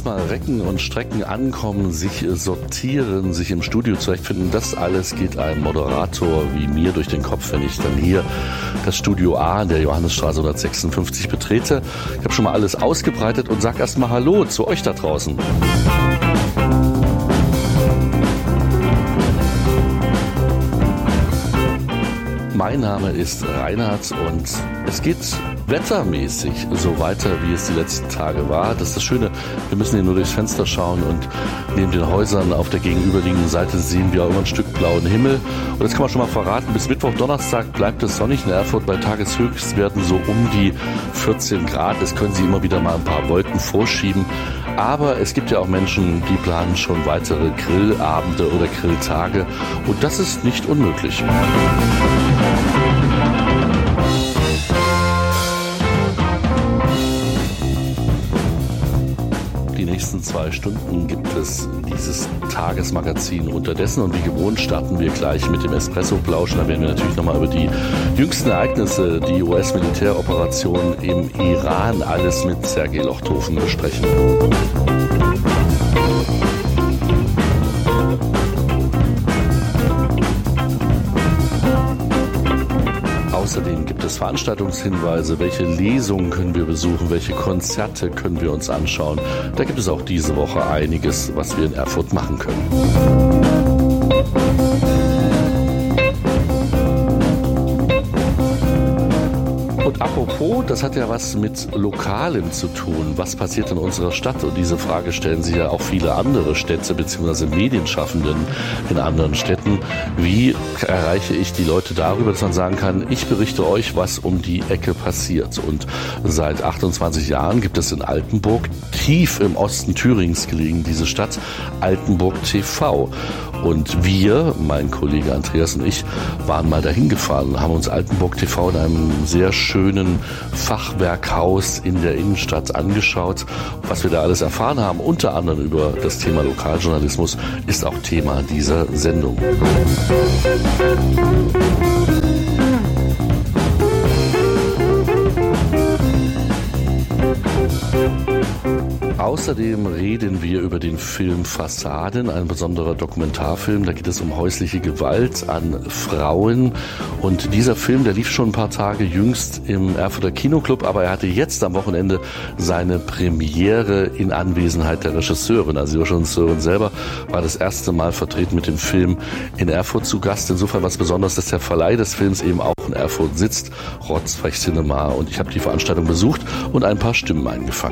erstmal recken und strecken, ankommen, sich sortieren, sich im Studio zurechtfinden. Das alles geht einem Moderator wie mir durch den Kopf, wenn ich dann hier das Studio A in der Johannesstraße 156 betrete. Ich habe schon mal alles ausgebreitet und sage erstmal Hallo zu euch da draußen. Mein Name ist Reinhard und es geht wettermäßig so weiter, wie es die letzten Tage war. Das ist das Schöne, wir müssen hier nur durchs Fenster schauen und neben den Häusern auf der gegenüberliegenden Seite sehen wir auch immer ein Stück blauen Himmel. Und das kann man schon mal verraten, bis Mittwoch, Donnerstag bleibt es sonnig in Erfurt. Bei Tageshöchstwerten so um die 14 Grad. Das können Sie immer wieder mal ein paar Wolken vorschieben. Aber es gibt ja auch Menschen, die planen schon weitere Grillabende oder Grilltage. Und das ist nicht unmöglich. Die nächsten 2 Stunden gibt es dieses Tagesmagazin unterdessen und wie gewohnt starten wir gleich mit dem Espresso-Plausch. Da werden wir natürlich nochmal über die jüngsten Ereignisse, die US-Militäroperation im Iran, alles mit Sergei Lochthofen besprechen. Außerdem gibt es Veranstaltungshinweise, welche Lesungen können wir besuchen, welche Konzerte können wir uns anschauen. Da gibt es auch diese Woche einiges, was wir in Erfurt machen können. Und apropos, das hat ja was mit Lokalem zu tun. Was passiert in unserer Stadt? Und diese Frage stellen sich ja auch viele andere Städte bzw. Medienschaffenden in anderen Städten. Wie erreiche ich die Leute darüber, dass man sagen kann, ich berichte euch, was um die Ecke passiert. Und seit 28 Jahren gibt es in Altenburg, tief im Osten Thürings gelegen, diese Stadt, Altenburg TV. Und wir, mein Kollege Andreas und ich, waren mal dahin gefahren und haben uns Altenburg TV in einem sehr schönen Fachwerkhaus in der Innenstadt angeschaut. Was wir da alles erfahren haben, unter anderem über das Thema Lokaljournalismus, ist auch Thema dieser Sendung. Außerdem reden wir über den Film Fassaden, ein besonderer Dokumentarfilm. Da geht es um häusliche Gewalt an Frauen. Und dieser Film, der lief schon ein paar Tage jüngst im Erfurter Kinoclub, aber er hatte jetzt am Wochenende seine Premiere in Anwesenheit der Regisseurin. Also die Regisseurin selber war das erste Mal vertreten mit dem Film in Erfurt zu Gast. Insofern was Besonderes, dass der Verleih des Films eben auch in Erfurt sitzt, Rotzfrech Cinema. Und ich habe die Veranstaltung besucht und ein paar Stimmen eingefangen.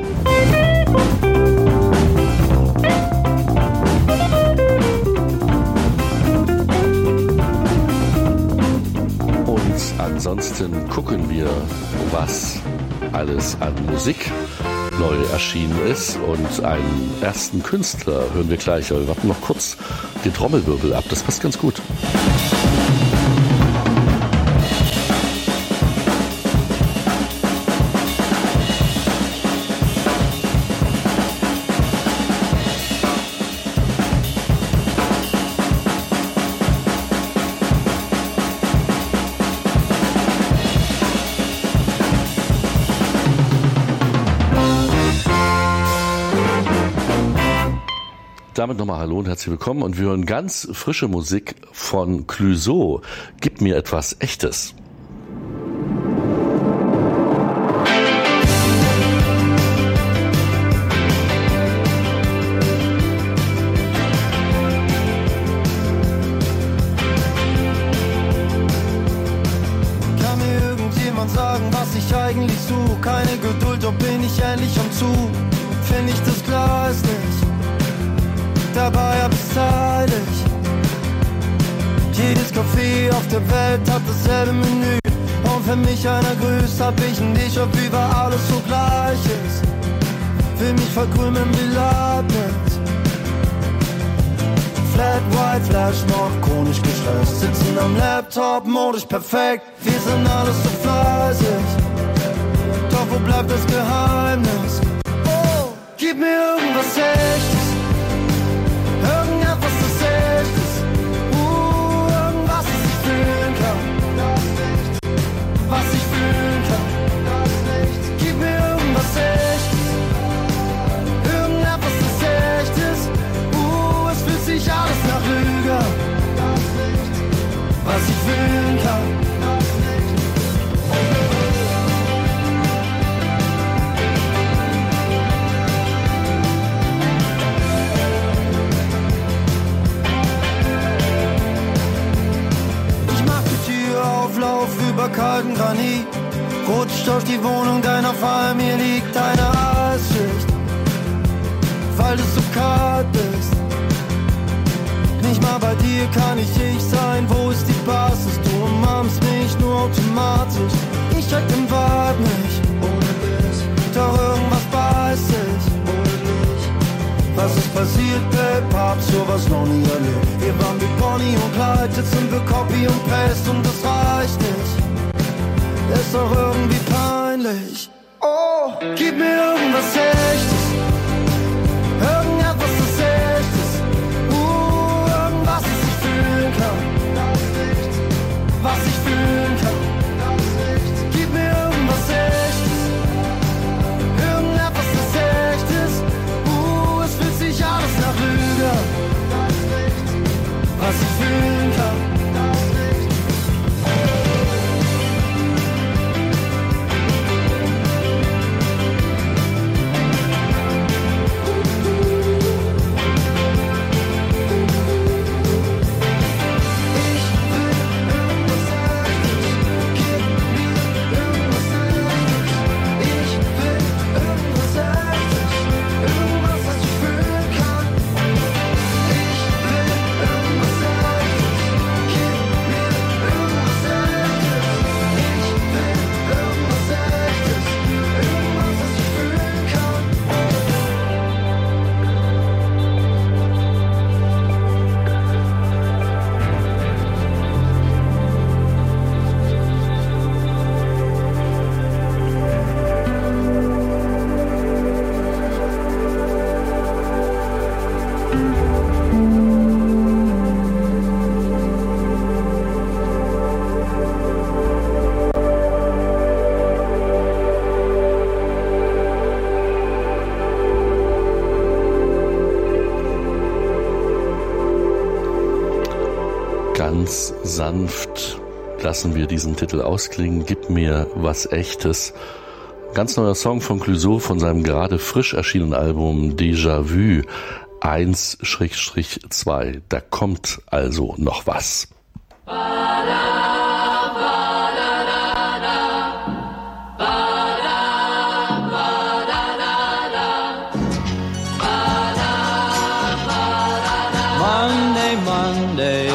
Ansonsten gucken wir, was alles an Musik neu erschienen ist. Und einen ersten Künstler hören wir gleich. Aber wir warten noch kurz den Trommelwirbel ab. Das passt ganz gut. Damit nochmal Hallo und herzlich willkommen und wir hören ganz frische Musik von Clouseau. Gib mir etwas Echtes. Kann mir irgendjemand sagen, was ich eigentlich suche? Keine Geduld, doch bin ich endlich am Zug. Find ich das Glas nicht, dabei hab ich's eilig. Jedes Café auf der Welt hat dasselbe Menü. Und wenn mich einer grüßt, hab ich ein Déjà-vu, wie alles so gleich ist. Will mich verkrümeln wie Leibniz. Flat White, Flash noch chronisch gestresst. Sitzen am Laptop, modisch perfekt. Wir sind alles so fleißig. Doch wo bleibt das Geheimnis? Oh, gib mir irgendwas Echtes. Irgendetwas, das echt ist. Irgendwas, das ich fühlen kann. Das nicht. Was ich fühlen kann. Das nicht. Gib mir irgendwas Echtes. Irgendetwas, das was ich fühlen kann. Ich mach die Tür auf, lauf über kalten Granit, rutsch durch die Wohnung, deiner Fall, mir liegt eine Eisschicht, weil du so kalt bist. Nicht mal bei dir kann ich sein, wo ist die Basis? Du umarmst mich nur automatisch. Ich check den Vibe nicht, ohne dich. Doch irgendwas beißt sich, ohne dich. Was ist passiert, Babe? Hab sowas noch nie erlebt. Wir waren wie Bonnie und Clyde, jetzt sind wir Copy und Paste und das reicht nicht. Ist doch irgendwie peinlich. Oh, gib mir irgendwas Echtes. Irgendetwas, das echt ist. Irgendwas, das ich fühlen kann. Was ich fühlen kann. Gib mir irgendwas Echtes. Irgendetwas, das echt ist. Es fühlt sich alles nach Lüge. Was ich fühlen kann. Ganz sanft lassen wir diesen Titel ausklingen. Gib mir was Echtes. Ganz neuer Song von Clouseau von seinem gerade frisch erschienenen Album Déjà-vu 1/2. Da kommt also noch was. Monday,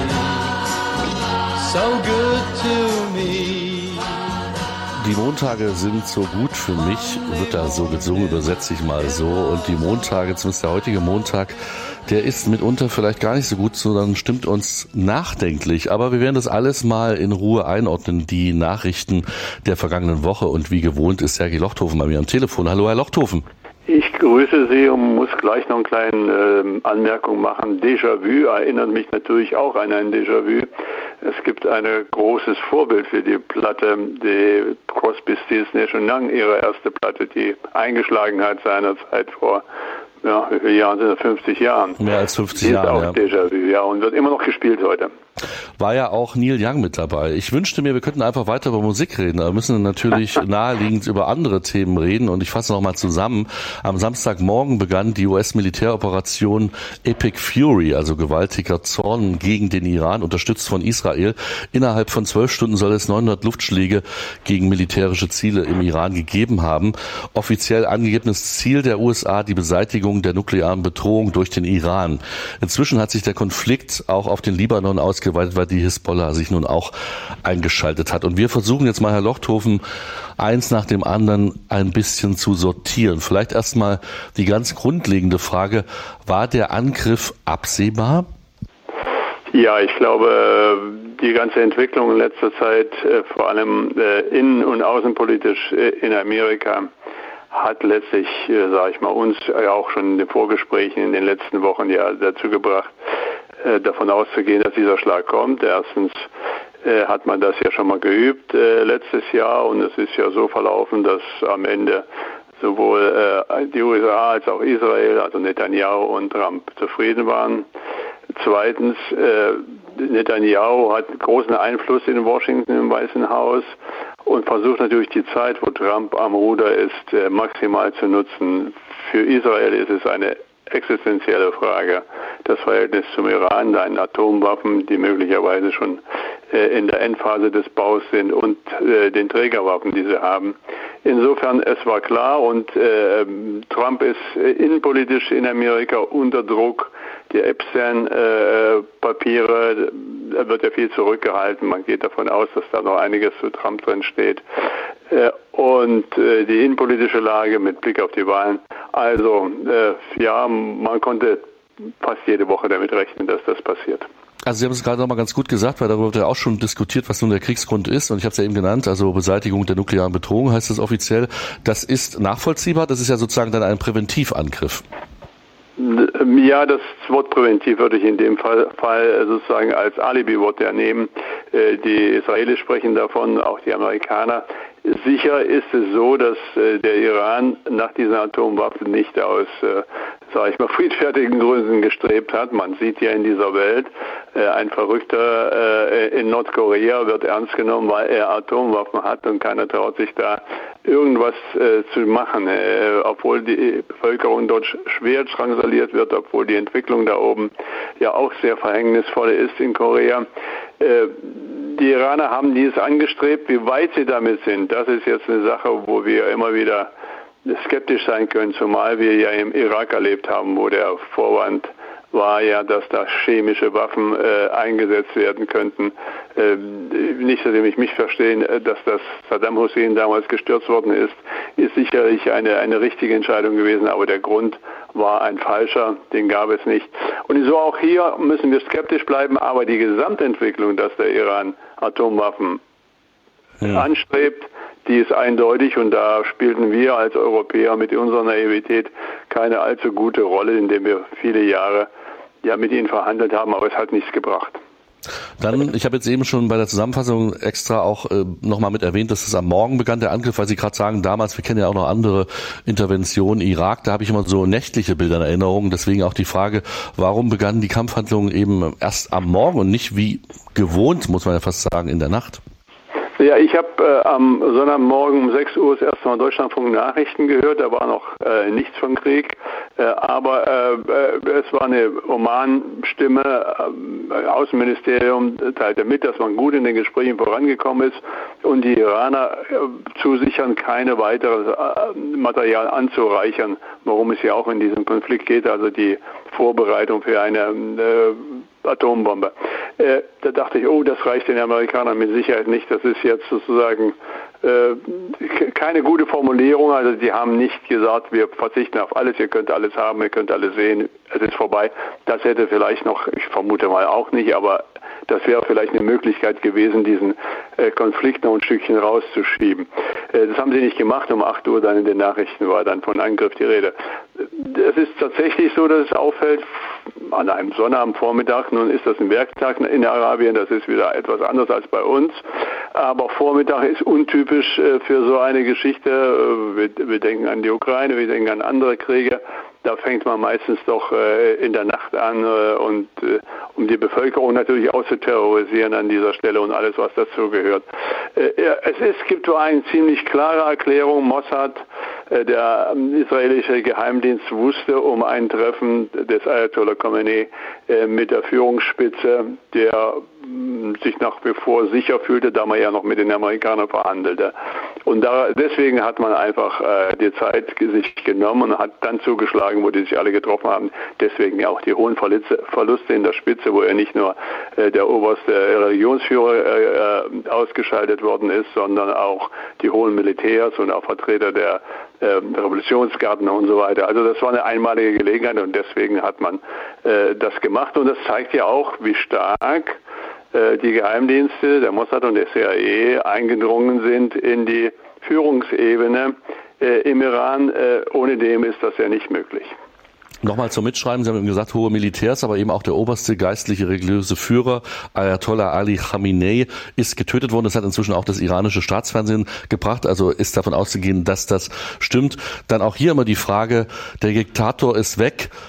so good to me. Die Montage sind so gut für mich, wird da so gesungen, übersetze ich mal so. Und die Montage, zumindest der heutige Montag, der ist mitunter vielleicht gar nicht so gut, sondern stimmt uns nachdenklich. Aber wir werden das alles mal in Ruhe einordnen, die Nachrichten der vergangenen Woche. Und wie gewohnt ist Sergei Lochthofen bei mir am Telefon. Hallo, Herr Lochthofen. Ich grüße Sie und muss gleich noch eine kleine Anmerkung machen. Déjà-vu erinnert mich natürlich auch an ein Déjà-vu. Es gibt ein großes Vorbild für die Platte, die Crosby, Stills, Nash & Young, ihre erste Platte, die eingeschlagen hat seinerzeit vor, wie viele Jahren sind das? 50 Jahren. Mehr als 50 Jahre, ja. Ist auch Déjà-vu, ja, und wird immer noch gespielt heute. War ja auch Neil Young mit dabei. Ich wünschte mir, wir könnten einfach weiter über Musik reden, aber wir müssen natürlich naheliegend über andere Themen reden. Und ich fasse nochmal zusammen. Am Samstagmorgen begann die US-Militäroperation Epic Fury, also gewaltiger Zorn gegen den Iran, unterstützt von Israel. Innerhalb von 12 Stunden soll es 900 Luftschläge gegen militärische Ziele im Iran gegeben haben. Offiziell angegebenes Ziel der USA, die Beseitigung der nuklearen Bedrohung durch den Iran. Inzwischen hat sich der Konflikt auch auf den Libanon ausgeweitet, weil die Hisbollah sich nun auch eingeschaltet hat. Und wir versuchen jetzt mal, Herr Lochthofen, eins nach dem anderen ein bisschen zu sortieren. Vielleicht erstmal die ganz grundlegende Frage, war der Angriff absehbar? Ja, ich glaube, die ganze Entwicklung in letzter Zeit, vor allem innen- und außenpolitisch in Amerika, hat letztlich, sage ich mal, uns auch schon in den Vorgesprächen in den letzten Wochen ja dazu gebracht, davon auszugehen, dass dieser Schlag kommt. Erstens hat man das ja schon mal geübt letztes Jahr und es ist ja so verlaufen, dass am Ende sowohl die USA als auch Israel, also Netanyahu und Trump, zufrieden waren. Zweitens Netanyahu hat großen Einfluss in Washington im Weißen Haus und versucht natürlich die Zeit, wo Trump am Ruder ist, maximal zu nutzen. Für Israel ist es eine existenzielle Frage, das Verhältnis zum Iran, seinen Atomwaffen, die möglicherweise schon in der Endphase des Baus sind, und den Trägerwaffen, die sie haben. Insofern, es war klar, und Trump ist innenpolitisch in Amerika unter Druck. Die Epstein-Papiere, da wird ja viel zurückgehalten. Man geht davon aus, dass da noch einiges zu Trump drin steht. Und die innenpolitische Lage mit Blick auf die Wahlen. Also, ja, man konnte fast jede Woche damit rechnen, dass das passiert. Also Sie haben es gerade nochmal ganz gut gesagt, weil darüber wird ja auch schon diskutiert, was nun der Kriegsgrund ist. Und ich habe es ja eben genannt, also Beseitigung der nuklearen Bedrohung heißt es offiziell. Das ist nachvollziehbar, das ist ja sozusagen dann ein Präventivangriff. Ja, das Wort präventiv würde ich in dem Fall sozusagen als Alibi-Wort nehmen. Die Israelis sprechen davon, auch die Amerikaner. Sicher ist es so, dass der Iran nach diesen Atomwaffen nicht aus, friedfertigen Gründen gestrebt hat. Man sieht ja in dieser Welt, ein Verrückter in Nordkorea wird ernst genommen, weil er Atomwaffen hat, und keiner traut sich da irgendwas zu machen, obwohl die Bevölkerung dort schwer drangsaliert wird, obwohl die Entwicklung da oben ja auch sehr verhängnisvoll ist in Korea. Die Iraner haben dies angestrebt. Wie weit sie damit sind, das ist jetzt eine Sache, wo wir immer wieder skeptisch sein können, zumal wir ja im Irak erlebt haben, wo der Vorwand war ja, dass da chemische Waffen eingesetzt werden könnten. Nicht, dass Sie mich verstehen, dass das Saddam Hussein damals gestürzt worden ist sicherlich eine richtige Entscheidung gewesen, aber der Grund war ein falscher, den gab es nicht. Und so auch hier müssen wir skeptisch bleiben, aber die Gesamtentwicklung, dass der Iran Atomwaffen anstrebt, die ist eindeutig, und da spielten wir als Europäer mit unserer Naivität keine allzu gute Rolle, indem wir viele Jahre mit ihnen verhandelt haben, aber es hat nichts gebracht. Dann, ich habe jetzt eben schon bei der Zusammenfassung extra auch nochmal mit erwähnt, dass es am Morgen begann, der Angriff, weil Sie gerade sagen, damals, wir kennen ja auch noch andere Interventionen, Irak, da habe ich immer so nächtliche Bilder in Erinnerung, deswegen auch die Frage, warum begannen die Kampfhandlungen eben erst am Morgen und nicht wie gewohnt, muss man ja fast sagen, in der Nacht? Ja, ich habe am Sonntagmorgen um 6 Uhr das erste Mal Deutschlandfunk Nachrichten gehört, da war noch nichts von Krieg, aber es war eine Oman-Stimme, Außenministerium teilte mit, dass man gut in den Gesprächen vorangekommen ist und die Iraner zusichern, keine weiteres Material anzureichern, worum es ja auch in diesem Konflikt geht, also die Vorbereitung für eine Atombombe. Da dachte ich, das reicht den Amerikanern mit Sicherheit nicht. Das ist jetzt sozusagen keine gute Formulierung. Also die haben nicht gesagt, wir verzichten auf alles, ihr könnt alles haben, ihr könnt alles sehen, es ist vorbei. Das hätte vielleicht noch, ich vermute mal auch nicht, aber das wäre vielleicht eine Möglichkeit gewesen, diesen Konflikt noch ein Stückchen rauszuschieben. Das haben sie nicht gemacht. Um 8 Uhr dann in den Nachrichten war dann von Angriff die Rede. Es ist tatsächlich so, dass es auffällt, an einem Sonnabendvormittag, nun ist das ein Werktag in Arabien, das ist wieder etwas anders als bei uns, aber Vormittag ist untypisch für so eine Geschichte. Wir denken an die Ukraine, wir denken an andere Kriege. Da fängt man meistens doch in der Nacht an, und um die Bevölkerung natürlich auch zu terrorisieren an dieser Stelle und alles, was dazu gehört. Es gibt so eine ziemlich klare Erklärung. Mossad, der israelische Geheimdienst, wusste um ein Treffen des Ayatollah Khamenei mit der Führungsspitze, der sich nach wie vor sicher fühlte, da man ja noch mit den Amerikanern verhandelte. Und deswegen hat man einfach die Zeit sich genommen und hat dann zugeschlagen, wo die sich alle getroffen haben. Deswegen auch die hohen Verluste in der Spitze, wo er nicht nur der oberste Religionsführer ausgeschaltet worden ist, sondern auch die hohen Militärs und auch Vertreter der Revolutionsgarden und so weiter. Also das war eine einmalige Gelegenheit, und deswegen hat man das gemacht. Und das zeigt ja auch, wie stark die Geheimdienste, der Mossad und der CIA, eingedrungen sind in die Führungsebene im Iran. Ohne dem ist das ja nicht möglich. Nochmal zum Mitschreiben, Sie haben eben gesagt, hohe Militärs, aber eben auch der oberste geistliche religiöse Führer, Ayatollah Ali Khamenei, ist getötet worden. Das hat inzwischen auch das iranische Staatsfernsehen gebracht, also ist davon auszugehen, dass das stimmt. Dann auch hier immer die Frage, der Diktator ist weg.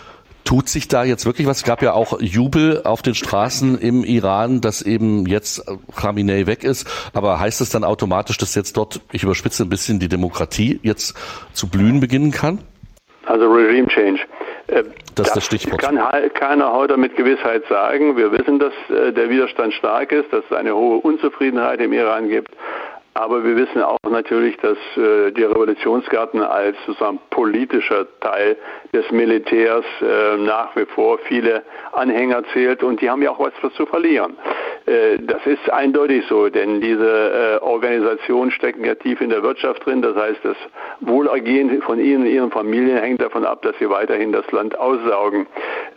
Tut sich da jetzt wirklich was? Es gab ja auch Jubel auf den Straßen im Iran, dass eben jetzt Khamenei weg ist. Aber heißt es dann automatisch, dass jetzt dort, ich überspitze ein bisschen, die Demokratie jetzt zu blühen beginnen kann? Also Regime Change. Das ist das Stichwort. Kann keiner heute mit Gewissheit sagen. Wir wissen, dass der Widerstand stark ist, dass es eine hohe Unzufriedenheit im Iran gibt. Aber wir wissen auch natürlich, dass die Revolutionsgarden als sozusagen politischer Teil des Militärs nach wie vor viele Anhänger zählt und die haben ja auch was zu verlieren. Das ist eindeutig so, denn diese Organisationen stecken ja tief in der Wirtschaft drin. Das heißt, das Wohlergehen von ihnen und ihren Familien hängt davon ab, dass sie weiterhin das Land aussaugen.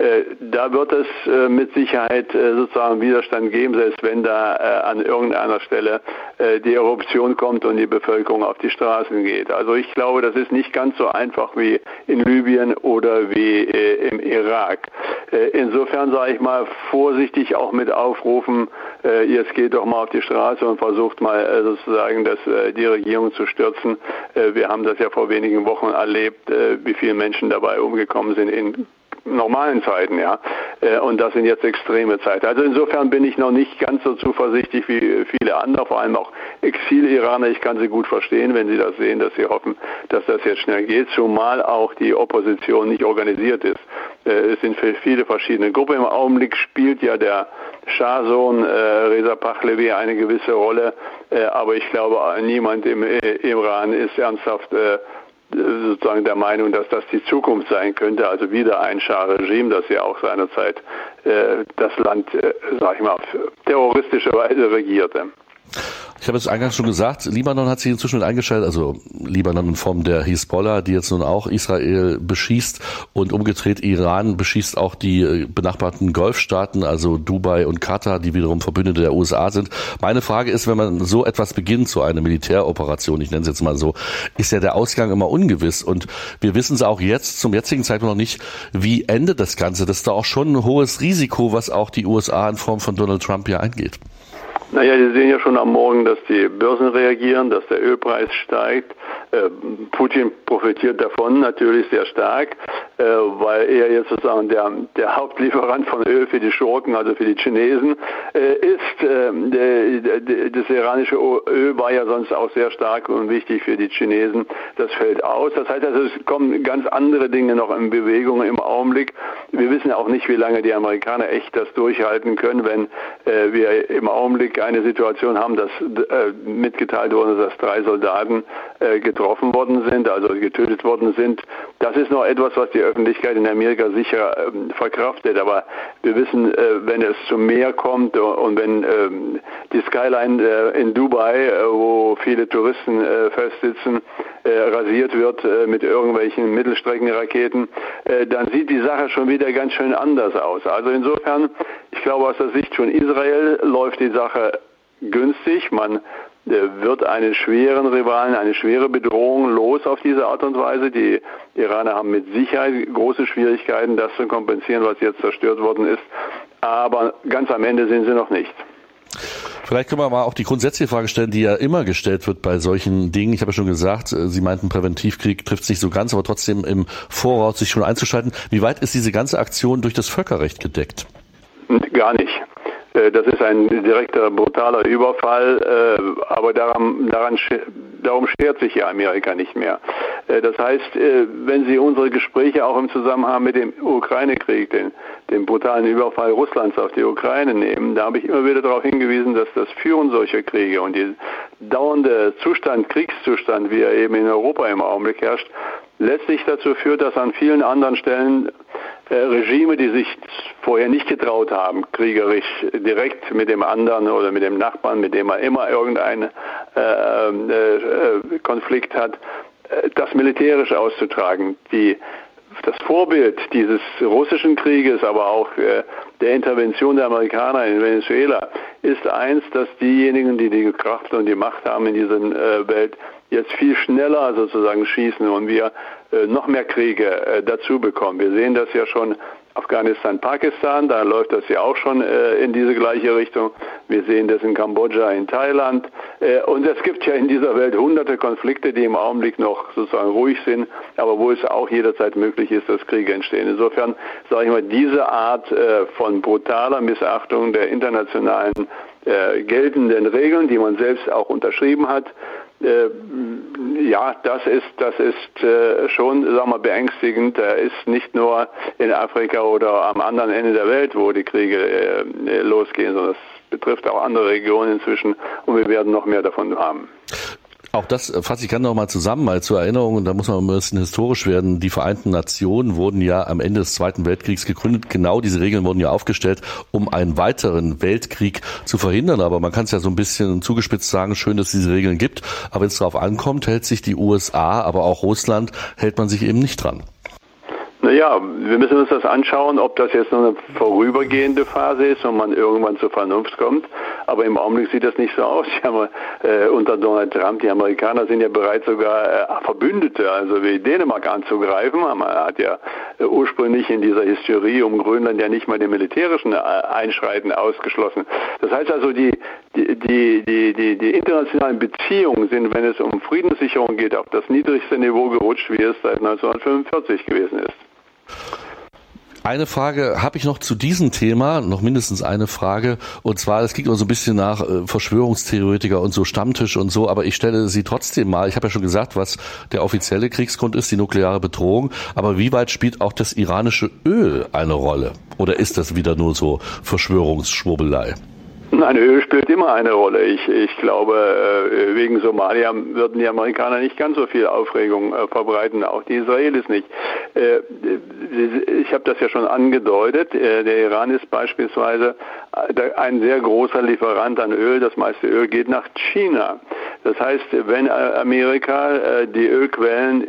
Da wird es mit Sicherheit sozusagen Widerstand geben, selbst wenn da an irgendeiner Stelle die Eruption kommt und die Bevölkerung auf die Straßen geht. Also ich glaube, das ist nicht ganz so einfach wie in Libyen oder wie im Irak. Insofern sage ich mal vorsichtig auch mit aufrufen, jetzt geht doch mal auf die Straße und versucht mal sozusagen die Regierung zu stürzen. Wir haben das ja vor wenigen Wochen erlebt, wie viele Menschen dabei umgekommen sind in normalen Zeiten, ja. Und das sind jetzt extreme Zeiten. Also insofern bin ich noch nicht ganz so zuversichtlich wie viele andere, vor allem auch Exil-Iraner. Ich kann sie gut verstehen, wenn sie das sehen, dass sie hoffen, dass das jetzt schnell geht, zumal auch die Opposition nicht organisiert ist. Es sind viele verschiedene Gruppen. Im Augenblick spielt ja der Schah-Sohn Reza Pahlavi eine gewisse Rolle, aber ich glaube, niemand im Iran ist ernsthaft sozusagen der Meinung, dass das die Zukunft sein könnte, also wieder ein Schah-Regime, das ja auch seinerzeit das Land, sag ich mal, auf terroristische Weise regierte. Ich habe es eingangs schon gesagt, Libanon hat sich inzwischen eingeschaltet, also Libanon in Form der Hisbollah, die jetzt nun auch Israel beschießt und umgedreht Iran beschießt auch die benachbarten Golfstaaten, also Dubai und Katar, die wiederum Verbündete der USA sind. Meine Frage ist, wenn man so etwas beginnt, so eine Militäroperation, ich nenne es jetzt mal so, ist ja der Ausgang immer ungewiss und wir wissen es auch jetzt, zum jetzigen Zeitpunkt noch nicht, wie endet das Ganze. Das ist da auch schon ein hohes Risiko, was auch die USA in Form von Donald Trump hier eingeht. Naja, Sie sehen ja schon am Morgen, dass die Börsen reagieren, dass der Ölpreis steigt. Putin profitiert davon natürlich sehr stark, weil er jetzt sozusagen der Hauptlieferant von Öl für die Schurken, also für die Chinesen, ist. Das iranische Öl war ja sonst auch sehr stark und wichtig für die Chinesen. Das fällt aus. Das heißt also, es kommen ganz andere Dinge noch in Bewegung im Augenblick. Wir wissen auch nicht, wie lange die Amerikaner echt das durchhalten können, wenn wir im Augenblick eine Situation haben, dass mitgeteilt wurde, dass 3 Soldaten getroffen worden sind, also getötet worden sind. Das ist noch etwas, was die Öffentlichkeit in Amerika sicher verkraftet. Aber wir wissen, wenn es zum Meer kommt und wenn die Skyline in Dubai, wo viele Touristen festsitzen, rasiert wird mit irgendwelchen Mittelstreckenraketen, dann sieht die Sache schon wieder ganz schön anders aus. Also insofern, ich glaube, aus der Sicht von Israel läuft die Sache günstig. Man wird einen schweren Rivalen, eine schwere Bedrohung los auf diese Art und Weise. Die Iraner haben mit Sicherheit große Schwierigkeiten, das zu kompensieren, was jetzt zerstört worden ist. Aber ganz am Ende sind sie noch nicht. Vielleicht können wir mal auch die grundsätzliche Frage stellen, die ja immer gestellt wird bei solchen Dingen. Ich habe ja schon gesagt, Sie meinten, Präventivkrieg trifft es nicht so ganz, aber trotzdem im Voraus sich schon einzuschalten. Wie weit ist diese ganze Aktion durch das Völkerrecht gedeckt? Gar nicht. Das ist ein direkter, brutaler Überfall, aber darum schert sich ja Amerika nicht mehr. Das heißt, wenn Sie unsere Gespräche auch im Zusammenhang mit dem Ukraine-Krieg, den brutalen Überfall Russlands auf die Ukraine nehmen, da habe ich immer wieder darauf hingewiesen, dass das Führen solcher Kriege und die dauernde Kriegszustand, wie er eben in Europa im Augenblick herrscht, letztlich dazu führt, dass an vielen anderen Stellen Regime, die sich vorher nicht getraut haben, kriegerisch direkt mit dem anderen oder mit dem Nachbarn, mit dem man immer irgendeinen Konflikt hat, das militärisch auszutragen. Das Vorbild dieses russischen Krieges, aber auch der Intervention der Amerikaner in Venezuela ist eins, dass diejenigen, die die Kraft und die Macht haben in dieser Welt, jetzt viel schneller sozusagen schießen und wir noch mehr Kriege dazu bekommen. Wir sehen das ja schon Afghanistan, Pakistan, da läuft das ja auch schon in diese gleiche Richtung. Wir sehen das in Kambodscha, in Thailand. Und es gibt ja in dieser Welt hunderte Konflikte, die im Augenblick noch sozusagen ruhig sind, aber wo es auch jederzeit möglich ist, dass Kriege entstehen. Insofern sage ich mal, diese Art von brutaler Missachtung der internationalen geltenden Regeln, die man selbst auch unterschrieben hat, ja, das ist schon, sagen wir, beängstigend. Da ist nicht nur in Afrika oder am anderen Ende der Welt, wo die Kriege losgehen, sondern es betrifft auch andere Regionen inzwischen und wir werden noch mehr davon haben. Auch das fasse ich gerne noch mal zusammen, mal zur Erinnerung, und da muss man ein bisschen historisch werden. Die Vereinten Nationen wurden ja am Ende des Zweiten Weltkriegs gegründet. Genau diese Regeln wurden ja aufgestellt, um einen weiteren Weltkrieg zu verhindern. Aber man kann es ja so ein bisschen zugespitzt sagen, schön, dass es diese Regeln gibt. Aber wenn es darauf ankommt, hält sich die USA, aber auch Russland, hält man sich eben nicht dran. Naja, wir müssen uns das anschauen, ob das jetzt nur eine vorübergehende Phase ist und man irgendwann zur Vernunft kommt. Aber im Augenblick sieht das nicht so aus. Unter Donald Trump, die Amerikaner sind ja bereit, sogar Verbündete, also wie Dänemark, anzugreifen. Man hat ja ursprünglich in dieser Hysterie um Grönland ja nicht mal den militärischen Einschreiten ausgeschlossen. Das heißt also, die internationalen Beziehungen sind, wenn es um Friedenssicherung geht, auf das niedrigste Niveau gerutscht, wie es seit 1945 gewesen ist. Eine Frage habe ich noch zu diesem Thema, noch mindestens eine Frage, und zwar, es klingt immer so ein bisschen nach Verschwörungstheoretiker und so Stammtisch und so, aber ich stelle sie trotzdem mal, ich habe ja schon gesagt, was der offizielle Kriegsgrund ist, die nukleare Bedrohung, aber wie weit spielt auch das iranische Öl eine Rolle? Oder ist das wieder nur so Verschwörungsschwurbelei? Nein, Öl spielt immer eine Rolle. Ich glaube, wegen Somalia würden die Amerikaner nicht ganz so viel Aufregung verbreiten, auch die Israelis nicht. Ich habe das ja schon angedeutet. Der Iran ist beispielsweise ein sehr großer Lieferant an Öl. Das meiste Öl geht nach China. Das heißt, wenn Amerika die Ölquellen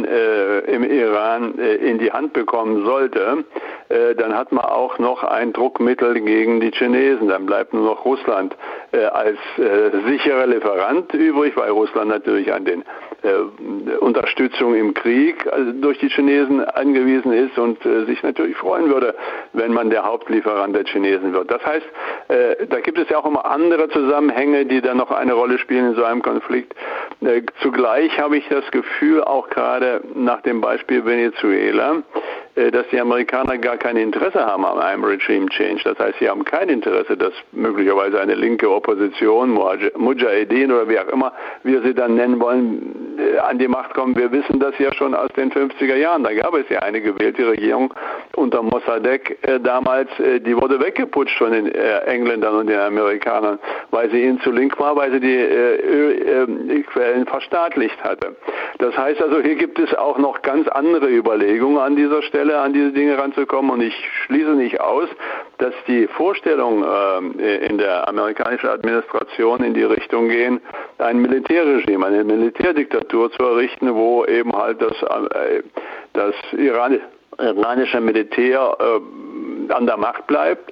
im Iran in die Hand bekommen sollte, dann hat man auch noch ein Druckmittel gegen die Chinesen. Dann bleibt nur noch Russland als sicherer Lieferant übrig, weil Russland natürlich an den Unterstützung im Krieg durch die Chinesen angewiesen ist und sich natürlich freuen würde, wenn man der Hauptlieferant der Chinesen wird. Das heißt, da gibt es ja auch immer andere Zusammenhänge, die dann noch eine Rolle spielen in so einem Konflikt. Zugleich habe ich das Gefühl, auch gerade nach dem Beispiel Venezuela, dass die Amerikaner gar kein Interesse haben an einem Regime Change. Das heißt, sie haben kein Interesse, dass möglicherweise eine linke Opposition, Mujahedin oder wie auch immer wir sie dann nennen wollen, an die Macht kommen. Wir wissen das ja schon aus den 50er Jahren. Da gab es ja eine gewählte Regierung unter Mossadegh damals, die wurde weggeputscht von den Engländern und den Amerikanern, weil sie ihnen zu link war, weil sie die Ölquellen verstaatlicht hatte. Das heißt also, hier gibt es auch noch ganz andere Überlegungen an dieser Stelle, an diese Dinge ranzukommen, und ich schließe nicht aus, dass die Vorstellungen in der amerikanischen Administration in die Richtung gehen, ein Militärregime, eine Militärdiktatur zu errichten, wo eben halt das iranische Militär an der Macht bleibt,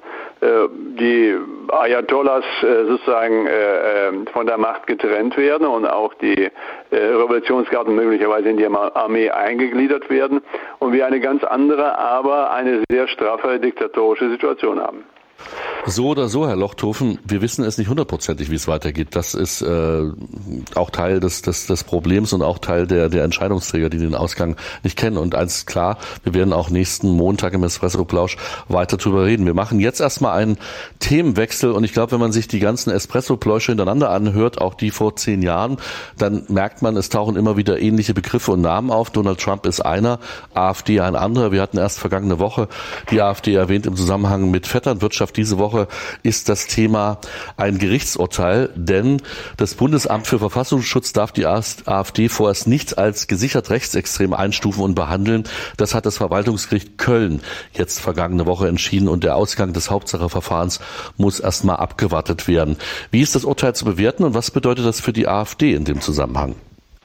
die Ayatollahs sozusagen von der Macht getrennt werden und auch die Revolutionsgarden möglicherweise in die Armee eingegliedert werden und wir eine ganz andere, aber eine sehr straffe diktatorische Situation haben. So oder so, Herr Lochthofen, wir wissen es nicht hundertprozentig, wie es weitergeht. Das ist auch Teil des Problems und auch Teil der Entscheidungsträger, die den Ausgang nicht kennen. Und eins ist klar, wir werden auch nächsten Montag im Espresso-Plausch weiter drüber reden. Wir machen jetzt erstmal einen Themenwechsel, und ich glaube, wenn man sich die ganzen Espresso-Pläusche hintereinander anhört, auch die vor 10 Jahren, dann merkt man, es tauchen immer wieder ähnliche Begriffe und Namen auf. Donald Trump ist einer, AfD ein anderer. Wir hatten erst vergangene Woche die AfD erwähnt im Zusammenhang mit Vetternwirtschaft. Diese Woche ist das Thema ein Gerichtsurteil, denn das Bundesamt für Verfassungsschutz darf die AfD vorerst nicht als gesichert rechtsextrem einstufen und behandeln. Das hat das Verwaltungsgericht Köln jetzt vergangene Woche entschieden, und der Ausgang des Hauptsacheverfahrens muss erstmal abgewartet werden. Wie ist das Urteil zu bewerten und was bedeutet das für die AfD in dem Zusammenhang?